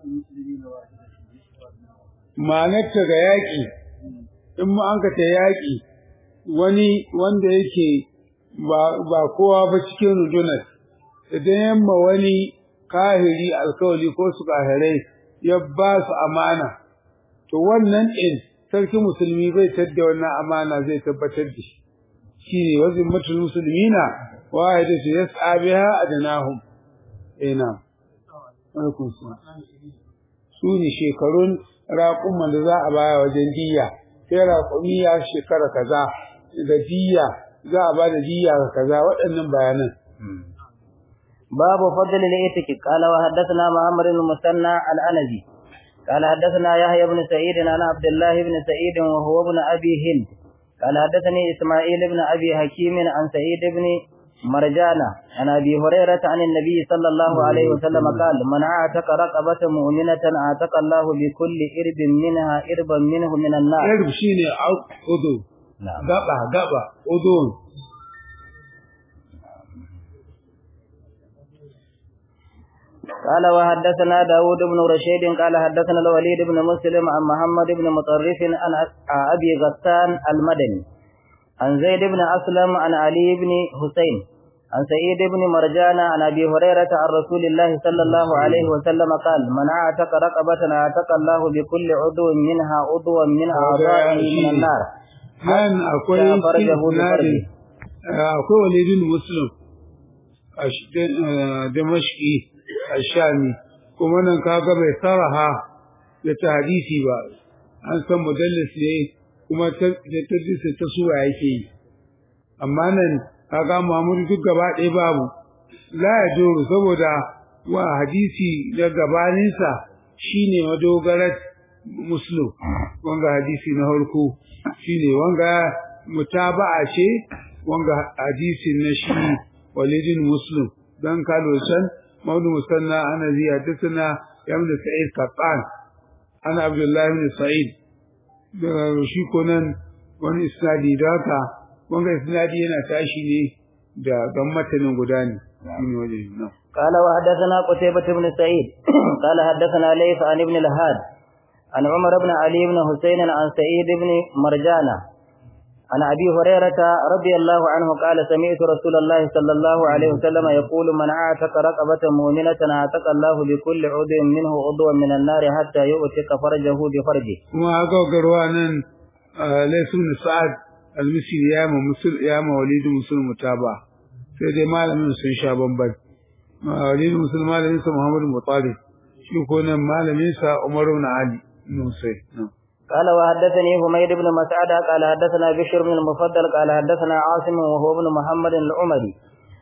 ma'anarta ga yaƙi in mu an ka ta yaƙi wani wanda yake ba kowa ba cikin rundunar idan yamma wani kahiri alkawali ko su kahirai ya ba su amana to wannan ɗin sarki musulmi bai tadda wannan amana zai tabbatar da shi shine wazin mutul muslimina wahida su yas'a biha adnahum ina alaikum salam su ne shekarun raƙuman da za a baya wajen diya sai raƙumi ya shekara kaza da diya za a ba da diya kaza waɗannan bayanan babu fadl al-i'tiq qala wa haddathana Muhammad ibn Musanna al-Anazi qala haddathana Yahya ibn Sa'id an Abdullah ibn Sa'id wa huwa ibn Abi Hind qala haddathani Isma'il ibn Abi Hakim an Sa'id ibn مرجانا عن أبي هريرة عن النبي صلى الله عليه وسلم قال من اعتق رقبة مؤمنة اعتق الله بكل إرب منها إربا منه من النار إرب شيني أذو قبع قبع أذون قال وحدثنا داود بن رشيد قال حدثنا الوليد بن مسلم عن محمد بن مطرف عن أبي غسان المدني عن زيد بن أسلم عن علي بن حسين عن سعيد بن مرجان عن أبي هريرة عن رسول الله صلى الله عليه وسلم قال من اعتق رقبة اعتق الله بكل عضو منها عضوا من أعضائه من النار كان أقول أقول وليد مسلم دمشقي الشامي kuma nan kaga bai saraha da hadisi ba an san mudallis ne kuma ta tadisa ta suwa yake yi amma nan kaga Muhammadu duk gaba ɗaya babu la ya joro saboda wa hadisi da gabaninsa shine madogarar muslim wanga hadisi na farko shine wanga mutaba'a ce wanga hadisi na shi walidin muslim dan kalo san mawdu musanna ana ziyadatina yamda sa'id qatan ana abdullahi ibn sa'id da shi konan wani isnadi da haka wanga isnadi yana tashi ne da gammatanin guda ne shine waje na قال وحدثنا قتيبة بن سعيد قال حدثنا ليث عن ابن الهاد عن عمر بن علي بن حسين عن سعيد بن مرجانة عن أبي هريرة رضي الله عنه قال سمعت رسول الله صلى الله عليه وسلم يقول من اعتق رقبة مؤمنة اعتق الله بكل عضو منه عضوا من النار حتى يؤتق فرجه بفرجه. وما أقول قروانا ليس من سعد المسيح يا مسلم يا وليد مسلم متابع سيدي مال من سن شابان بل وليد مسلم مال من محمد المطالب شو كنا مال من عمر بن علي بن حسين. قال وحدثني حميد بن مسعد قال حدثنا بشر بن المفضل قال حدثنا عاصم وهو ابن محمد العمري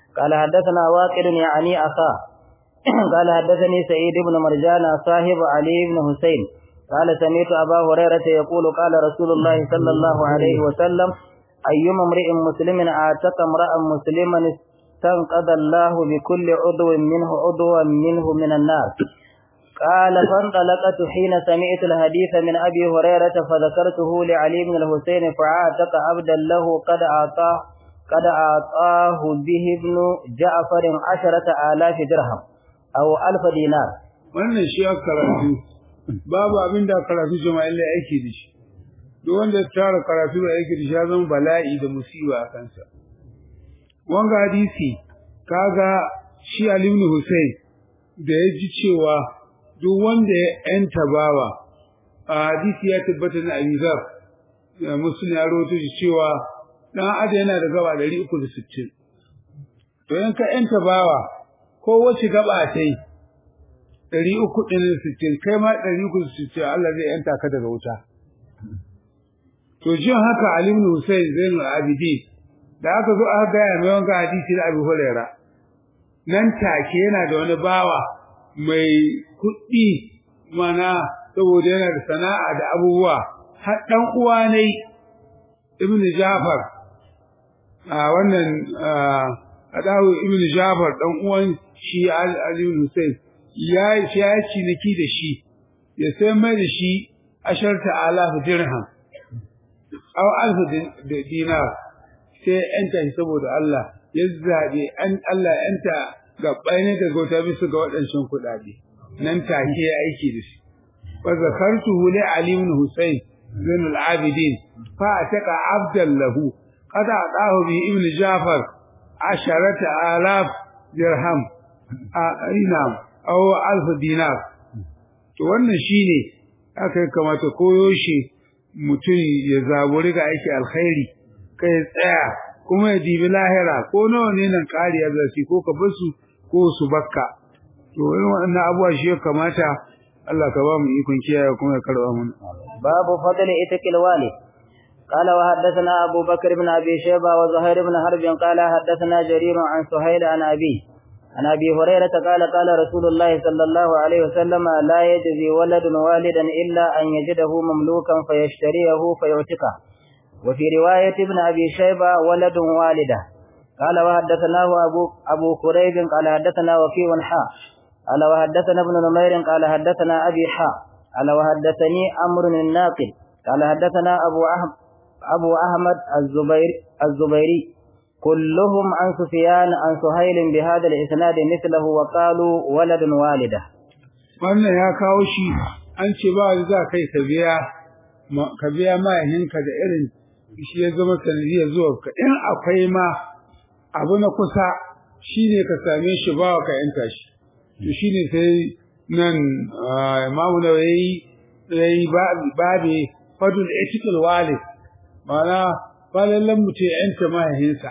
قال حدثنا واقد يعني أخاه قال حدثني سعيد بن مرجان صاحب علي بن حسين قال سمعت أبا هريرة يقول قال رسول الله صلى الله عليه وسلم أيما امرئ مسلم اعتق امرأ مسلما استنقذ الله بكل عضو منه عضوا منه من النار. قال فانطلقت حين سمعت الحديث من أبي هريرة فذكرته لعلي بن الحسين فعاتق عبدا له قد أعطاه قد أعطاه به ابن جعفر عشرة آلاف درهم أو ألف دينار. wannan shi aka karatu babu abin da karatu jama'a Allah yake da shi duk wanda ya tara karatu da yake da shi ya zama bala'i da musiba a kansa. Wanga hadisi kaga shi Ali ibn Hussein da ya ji cewa duk wanda ya yanta bawa a hadisi ya tabbata na Abi Zar ya Muslim ya rawaito shi cewa dan ada yana da gaba ɗari uku da sittin to in ka yanta bawa ko wace gaba tai ɗari uku da sittin kai ma ɗari uku da sittin Allah zai yanta ka daga wuta. To jin haka Ali ibn Hussein Zainul Abidin da aka zo aka ga mai wanga hadisi da Abu Hurairah nan take yana da wani bawa mai kuɗi mana saboda yana da sana'a da abubuwa har dan uwa ne Ibn Ja'far a wannan Adawu Ibn Ja'far dan uwan shi Ali ibn Hussein ya shi ya ciniki da shi ya sai mai da shi asharta alaf dirham aw alf dinar sai enta saboda Allah ya zabe an Allah enta gabbai ne daga wata bisu ga waɗancan kuɗaɗe nan take ya aiki da shi wa zakartuhu li Ali ibn Hussein Zainul Abidin fa ataka abdan lahu qad adahu bi ibn Ja'far asharata alaf dirham a inam aw alf dinar. To wannan shine aka kamata koyo shi mutum ya zaburi ga aiki alkhairi kai tsaya kuma ya dibi lahira ko nawa ne nan kariya zaci ko ka basu ko su bakka. To irin wannan abuwa shi ya kamata Allah ka ba mu ikon kiyaye kuma ya karba mu. Babu fadli itikil walid. قال وحدثنا أبو بكر بن أبي شيبة وزهير بن حرب قال حدثنا جرير عن سهيل عن أبيه عن أبي هريرة قال قال رسول الله صلى الله عليه وسلم لا يجزي ولد والدا إلا أن يجده مملوكا فيشتريه فيعتقه. وفي رواية ابن أبي شيبة ولد والده. قال وحدثناه أبو, أبو كريب قال حدثنا وكيع حاء قال وحدثنا ابن نمير قال حدثنا أبي حاء قال وحدثني أمر الناقل قال حدثنا أبو أحمد أبو أحمد الزبير الزبيري كلهم عن سفيان عن سهيل بهذا الإسناد مثله وقالوا ولد والده. wannan ya kawo shi an ce ba za kai ka biya ka biya mayahinka da irin shi ya zama sanadiyar zuwa ka in akwai ma abu na kusa shine ka same shi ba ka yanta shi to shine sai nan Imamu Nawawi yayi babi fadul etiqal walid mana falallan mutum yanta mayahinsa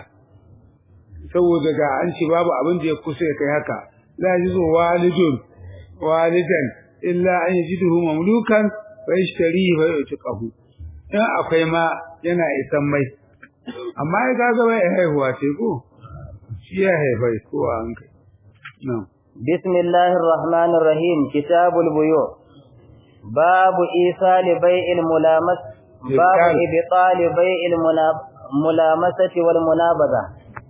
saboda ga an ce babu abin da ya kusa ya kai haka la yajidu walidun walidan illa an yajiduhu mamlukan fa yashtarihi wa yutqahu in akwai ma yana isan mai amma ya ga bai haihuwa ce ko shi ya haifai ko an kai na'am bismillahir rahmanir rahim kitabul buyu babu isali bai'il mulamas babu ibtal bai'il mulamasati wal munabaza.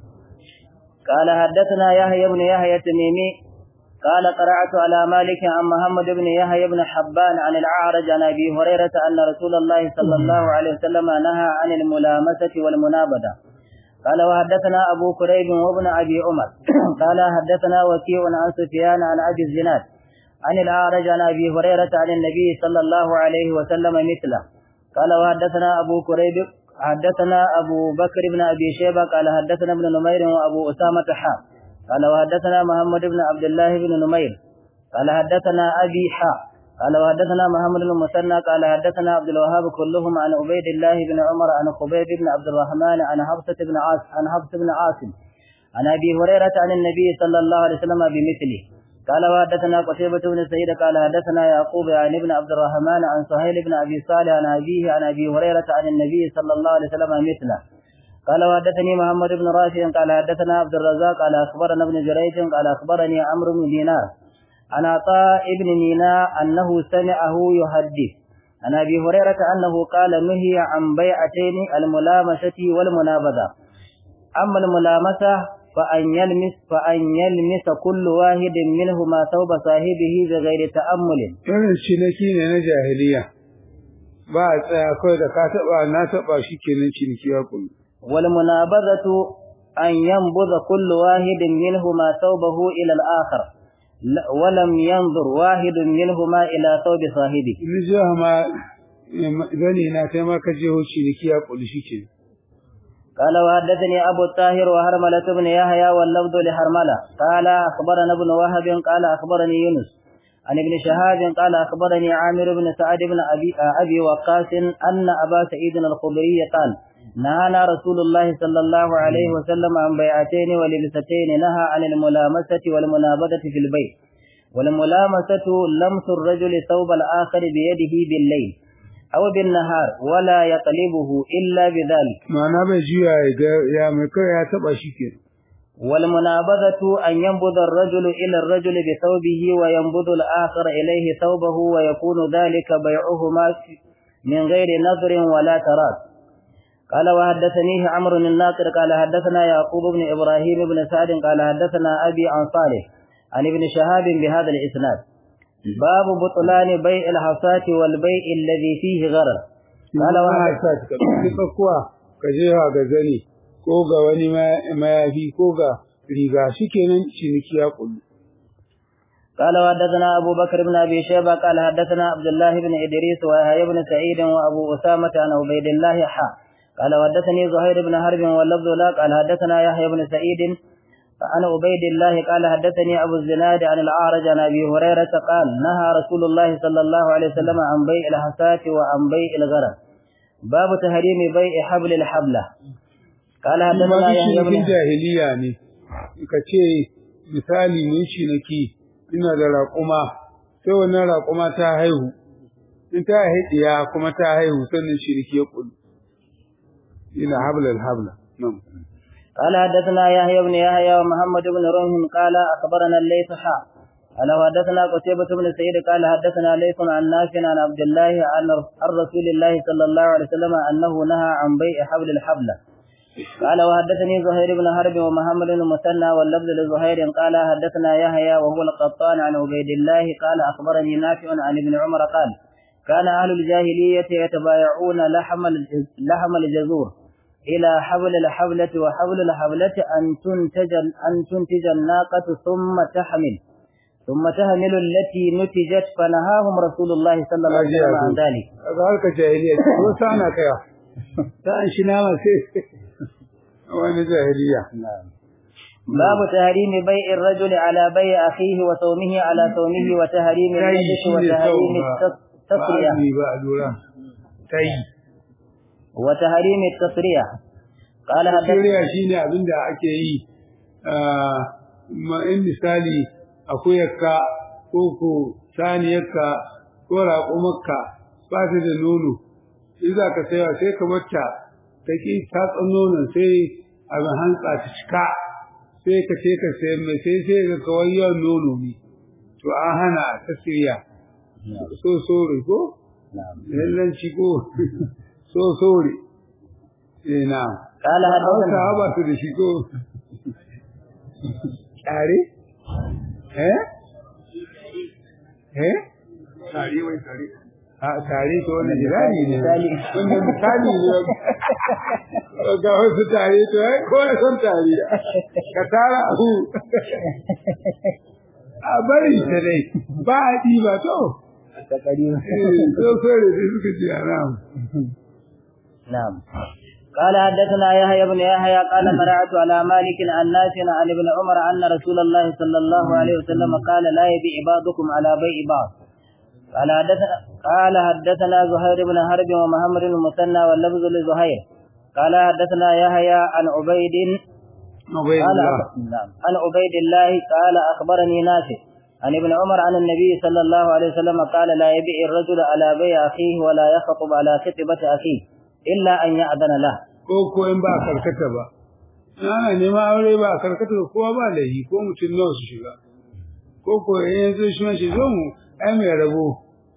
قال حدثنا يحيى بن يحيى التميمي قال قرأت على مالك عن محمد بن يحيى بن حبان عن الأعرج عن أبي هريرة أن رسول الله صلى الله عليه وسلم نهى عن الملامسة والمنابذة. قال وحدثنا أبو كريب وابن أبي عمر قال حدثنا وكيع عن سفيان عن أبي الزناد عن الأعرج عن أبي هريرة عن النبي صلى الله عليه وسلم مثله. قال وحدثنا أبو كريب حدثنا أبو بكر بن أبي شيبة قال حدثنا ابن نمير وأبو أسامة حا قال وحدثنا محمد بن عبد الله بن نمير قال حدثنا أبي حا قال وحدثنا محمد بن المثنى قال حدثنا عبد الوهاب كلهم عن عبيد الله بن عمر عن خبيب بن عبد الرحمن عن حفصة بن عاصم عن حفصة بن عاصم عن أبي هريرة عن النبي صلى الله عليه وسلم بمثله. قال وحدثنا قتيبة بن سعيد قال حدثنا يعقوب عن ابن عبد الرحمن عن سهيل بن أبي صالح عن أبيه عن أبي هريرة عن النبي صلى الله عليه وسلم مثله. قال وحدثني محمد بن راشد قال حدثنا عبد الرزاق قال أخبرنا ابن جريج قال أخبرني عمرو بن دينار عن عطاء بن ميناء أنه سمعه يحدث عن أبي هريرة أنه قال نهي عن بيعتين الملامسة والمنابذة. أما الملامسة فأن يلمس فأن يلمس كل واحد منهما ثوب صاحبه بغير تأمل. wannan ciniki ne na jahiliya ba a tsaya kawai da ka taba na taba shi kenan ciniki ya kullu. والمنابذة أن ينبذ كل واحد منهما ثوبه إلى الآخر ولم ينظر واحد منهما إلى ثوب صاحبه. Rijiya ma gani na kai ma ka je ho ciniki ya kullu shi kenan. قال وحدثني أبو الطاهر وهرملة بن يحيى واللفظ لهرملة قال أخبرنا ابن وهب قال أخبرني يونس عن ابن شهاب قال أخبرني عامر بن سعد بن أبي, أبي وقاص أن أبا سعيد الخدري قال نهانا رسول الله صلى الله عليه وسلم عن بيعتين ولبستين نهى عن الملامسة والمنابذة في البيت. والملامسة لمس الرجل ثوب الآخر بيده بالليل أو بالنهار ولا يقلبه إلا بذلك. ma'ana bai juya ya mai kai ya taba shi kenan. والمنابذة أن ينبذ الرجل إلى الرجل بثوبه وينبذ الآخر إليه ثوبه ويكون ذلك بيعهما من غير نظر ولا تراس. قال وحدثنيه عمرو الناصر قال حدثنا يعقوب بن إبراهيم بن سعد قال حدثنا أبي عن صالح عن ابن شهاب بهذا الإسناد. باب بطلان بيع الحصاة والبيع الذي فيه غرر. قال وحدثنا kuwa ka je ga zani ko ga wani mayafi ko ga riga shikenan ciniki ya kullu. قال وحدثنا أبو بكر بن أبي شيبة قال حدثنا عبد الله بن إدريس ويحيى بن سعيد وأبو أسامة عن عبيد الله حا قال وحدثني زهير بن حرب واللفظ له قال حدثنا يحيى بن سعيد عن عبيد الله قال حدثني أبو الزناد عن الأعرج عن أبي هريرة قال نهى رسول الله صلى الله عليه وسلم عن بيع الحصاة وعن بيع الغرر. باب تحريم بيع حبل الحبلة. قال حدثنا يحيى بن jahiliya ne kace misali mun ciniki ina da raƙuma sai wannan raƙuma ta haihu in ta haidiya kuma ta haihu sannan shirki ya kullu ina habla al-habla. قال حدثنا يحيى بن يحيى ومحمد بن رمح قال أخبرنا الليث حا قال حدثنا قتيبة بن سعيد قال حدثنا ليث عن نافع عن عبد الله عن رسول الله صلى الله عليه وسلم أنه نهى عن بيع حبل الحبلة. قال وحدثني زهير بن حرب ومحمد بن مثنى واللفظ لزهير قال حدثنا يحيى وهو القطان عن عبيد الله قال أخبرني نافع عن ابن عمر قال كان أهل الجاهلية يتبايعون لحم لحم الجزور إلى حبل الحبلة وحبل الحبلة أن تنتج أن تنتج الناقة ثم تحمل ثم تحمل التي نتجت فنهاهم رسول الله صلى الله عليه وسلم عن ذلك. هذا جاهلية وسانا كيا تأشنا ما سي وانا جاهلية. باب تحريم بيع الرجل على بيع أخيه وصومه على صومه وتحريم النجس وتحريم التصرية وتحريم التصرية. قال حدثنا شيء abinda ake yi ma in misali akuyarka ko ko saniyarka ko raƙumarka ba ta da nono in za ka saya sai ka bata take ta nonon sai abin hantsa ta cika sai ka ce ka sayar mai sai sai ga kawai yawan nono ne to an hana tasiriya so sore ko lallanci ko so sore eh na قال حدثنا صحابة تدشيكو تاري eh eh tari wai tari a tari to wannan jirani ne wannan misali ne ga wasu tari to ai ko san tari ka tara abu a bari ta dai ba a diba to ta kari so sore da suka ji aram na'am قال حدثنا يحيى بن يحيى قال قرأت على مالك عن نافع عن ابن عمر أن رسول الله صلى الله عليه وسلم قال لا يبيع بعضكم على بيع بعض. قال حدثنا قال حدثنا زهير بن حرب ومحمد بن المثنى واللفظ لزهير قال حدثنا يحيى عن عبيد قال عن عبيد الله قال أخبرني نافع عن ابن عمر عن النبي صلى الله عليه وسلم قال لا يبيع الرجل على بيع أخيه ولا يخطب على خطبة أخيه إلا أن يأذن له ko ko in ba karkata ba ana neman aure ba karkata kowa ba laifi ko mutum nawa su shiga ko ko yanzu shi ma shi zo mu ai mai rabo.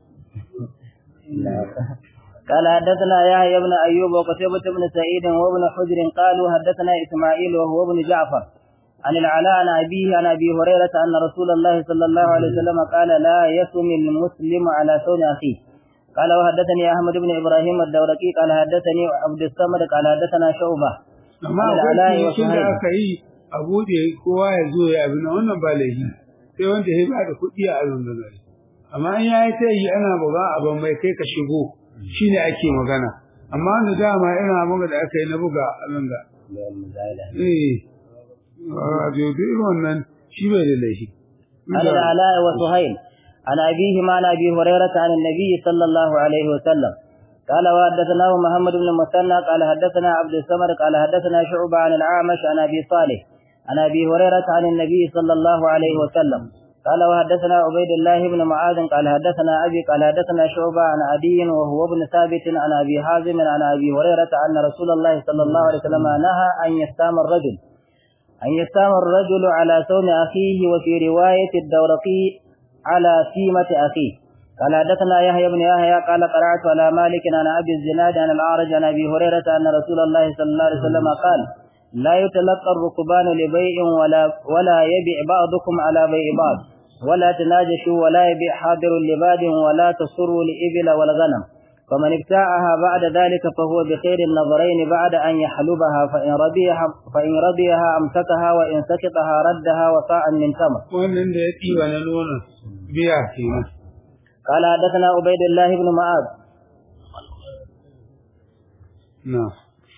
قال حدثنا يحيى بن أيوب وقتيبة بن سعيد وابن حجر قالوا حدثنا إسماعيل وهو ابن جعفر عن العلاء عن أبيه عن أبي هريرة أن رسول الله صلى الله عليه وسلم قال لا يسم المسلم على صوم أخيه. قال وحدثني أحمد بن إبراهيم الدورقي قال حدثني عبد الصمد قال حدثنا شعبة amma akwai cikin da aka yi a buɗe kowa ya zo ya abin wannan ba laifi sai wanda ya ba da kuɗi a azun da zai amma in yayi ta yi ana buga abin mai kai ka shigo shine ake magana amma da dama ina buga da aka yi na buga abin ga eh a jodi wannan shi bai da laifi قال العلاء وسهيل عن أبيهما عن أبي هريرة عن النبي صلى الله عليه وسلم قال وحدثناه محمد بن المثنى قال حدثنا عبد الصمد قال حدثنا شعبة عن الأعمش عن أبي صالح عن أبي هريرة عن النبي صلى الله عليه وسلم قال وحدثنا عبيد الله بن معاذ قال حدثنا أبي قال حدثنا شعبة عن عدي وهو ابن ثابت عن أبي حازم عن أبي هريرة أن رسول الله صلى الله عليه وسلم نهى أن يستام الرجل أن يستام الرجل على صوم أخيه وفي رواية الدورقي على سيمة أخيه. قال حدثنا يحيى بن يحيى قال قرأت على مالك عن أبي الزناد عن الأعرج عن أبي هريرة أن رسول الله صلى الله عليه وسلم قال لا يتلقى الركبان لبيع ولا ولا يبيع بعضكم على بيع بعض ولا تناجشوا ولا يبيع حاضر لباد ولا تصروا لإبل والغنم فمن ابتاعها بعد ذلك فهو بخير النظرين بعد أن يحلبها فإن رضيها فإن رضيها أمسكها وإن سكتها ردها وصاعا من تمر. قال حدثنا عبيد الله بن معاذ نعم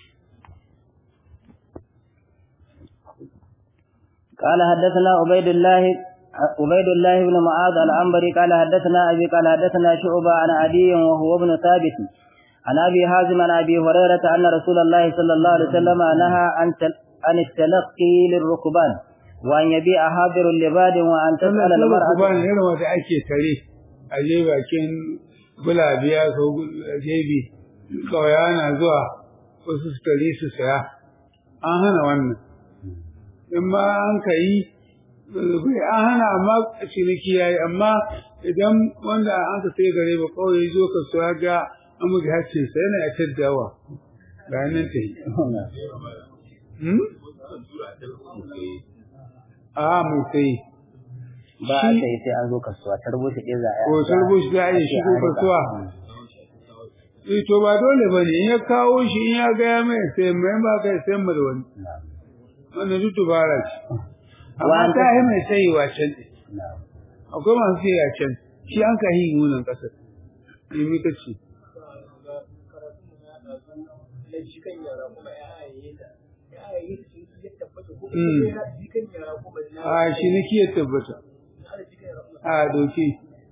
قال حدثنا عبيد الله عبيد الله بن معاذ العنبري قال حدثنا أبي قال حدثنا شعبة عن عدي وهو ابن ثابت عن أبي حازم عن أبي هريرة أن رسول الله صلى الله عليه وسلم نهى عن التلقي للركبان وأن يبيع حاضر اللباد وأن تسأل المرأة a je bakin gulabiya ko jebi kawai ana zuwa wasu su tare su saya an hana wannan in ma an ka yi an hana amma ciniki ya yi amma idan wanda an ka sai gare ba kawai ya zo ka so ya ga an mutu haccin sa yana ya taddawa ga nan ta yi a mai sai ba a sai sai an zo kasuwa tarbo shi ɗaya za a yi ko tarbo shi za a yi shigo kasuwa eh to ba dole ba ne in ya kawo shi in ya gaya mai sai mai ba kai sai mu da wani wannan duk dubara ce amma ta yi mai sai wa can akwai masu sai ya can shi an ka yi nunan ƙasar ne mi kace a shi ne ki ya tabbata a doki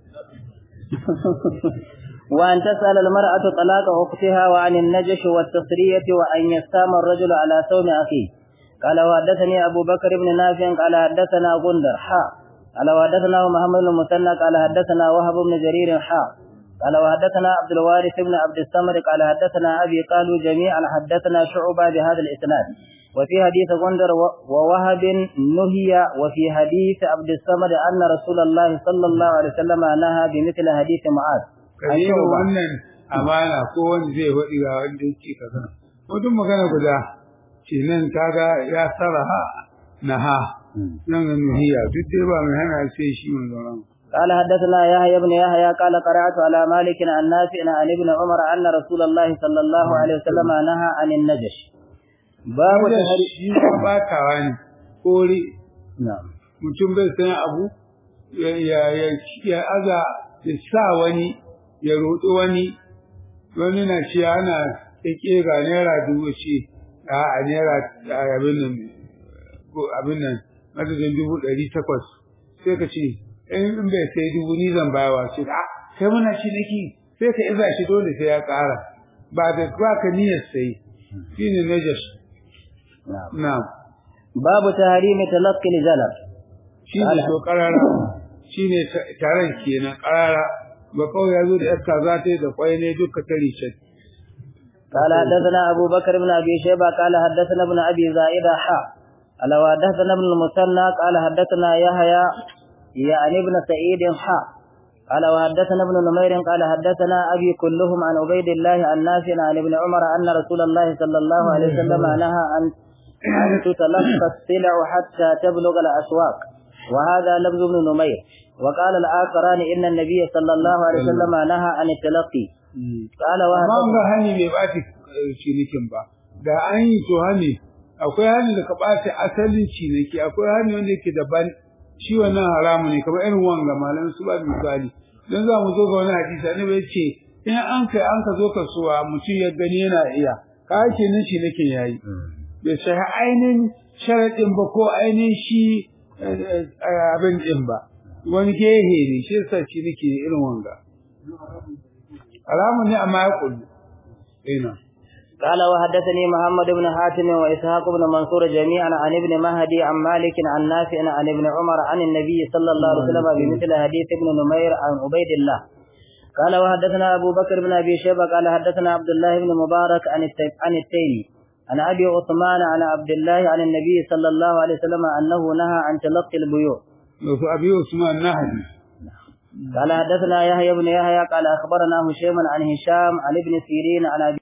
وأن تسأل المرأة طلاق أختها وعن النجش والتصرية وأن يستام الرجل على صوم أخيه. قال وحدثني أبو بكر بن نافع قال حدثنا غندر حاء قال وحدثنا محمد بن المثنى قال حدثنا وهب بن جرير حاء قال وحدثنا عبد الوارث بن عبد الصمد قال حدثنا أبي قالوا جميعا حدثنا شعبة بهذا الإسناد وفي حديث غندر ووهب نهي وفي حديث عبد الصمد أن رسول الله صلى الله عليه وسلم نهى بمثل حديث معاذ. kayi wannan amana ko wanda zai faɗi ga wanda yake kaza ko duk magana guda ce nan kaga ya saraha naha nan nuhiya duk dai ba mai hana sai shi mun zama قال حدثنا يحيى بن يحيى قال قرأت على مالك عن نافع عن ابن عمر أن رسول الله صلى الله عليه وسلم نهى عن النجش. باب التحريم batawa ne kori na'am mutum bai san abu ya ya ya aza ya sa wani ya roɗi wani wani na ce ana ƙiƙe ga naira dubu ce a naira abin nan abin nan madadin dubu ɗari takwas sai ka ce in bai sai dubu ni zan bayawa ce a kai muna ciniki sai ka iza shi dole sai ya ƙara ba da ba ka niyyar sai shi ne najas na'am babu tahrimi talaqqi al-jalal shi ne to ƙarara shi ne taron kenan ƙarara ba kawai ya zo da yarka za ta yi da kwai ne duka tare ce قال حدثنا أبو بكر بن أبي شيبة قال حدثنا ابن أبي زائدة حاء قال وحدثنا ابن المثنى قال حدثنا يحيى يعني ابن سعيد حاء قال وحدثنا ابن نمير قال حدثنا أبي كلهم عن عبيد الله عن نافع عن ابن عمر أن رسول الله صلى الله عليه وسلم نهى أن أن تتلقى السلع حتى تبلغ الأسواق وهذا لفظ ابن نمير وقال الآخران إن النبي صلى الله عليه وسلم نهى عن التلقي قال وهذا ga hani bai ɓaci cinikin ba da an yi to hani akwai hani da ka ɓaci asalin ciniki akwai hani wanda yake daban shi wannan haramu ne kamar irin wanga malam su ba misali dan za mu zo ga wani hadisi ne bai ce in an kai an ka zo kasuwa mutum ya gani yana iya ka ce nan shi nake yayi bai sai ainin sharadin ba ko ainin shi abin din ba wani gehe ne shi yasa shi nake irin wanga haramu ne amma ya kullu ina قال وحدثني محمد بن حاتم وإسحاق بن منصور جميعا عن ابن مهدي عن مالك عن نافع عن ابن عمر عن النبي صلى الله عليه وسلم بمثل حديث ابن نمير عن عبيد الله قال وحدثنا أبو بكر بن أبي شيبة قال حدثنا عبد الله بن مبارك عن التيمي عن أبي عثمان عن عبد الله عن النبي صلى الله عليه وسلم أنه نهى عن تلقي البيوع أبي عثمان نهى قال حدثنا يحيى بن يحيى قال أخبرنا هشيم عن هشام عن ابن سيرين عن أبي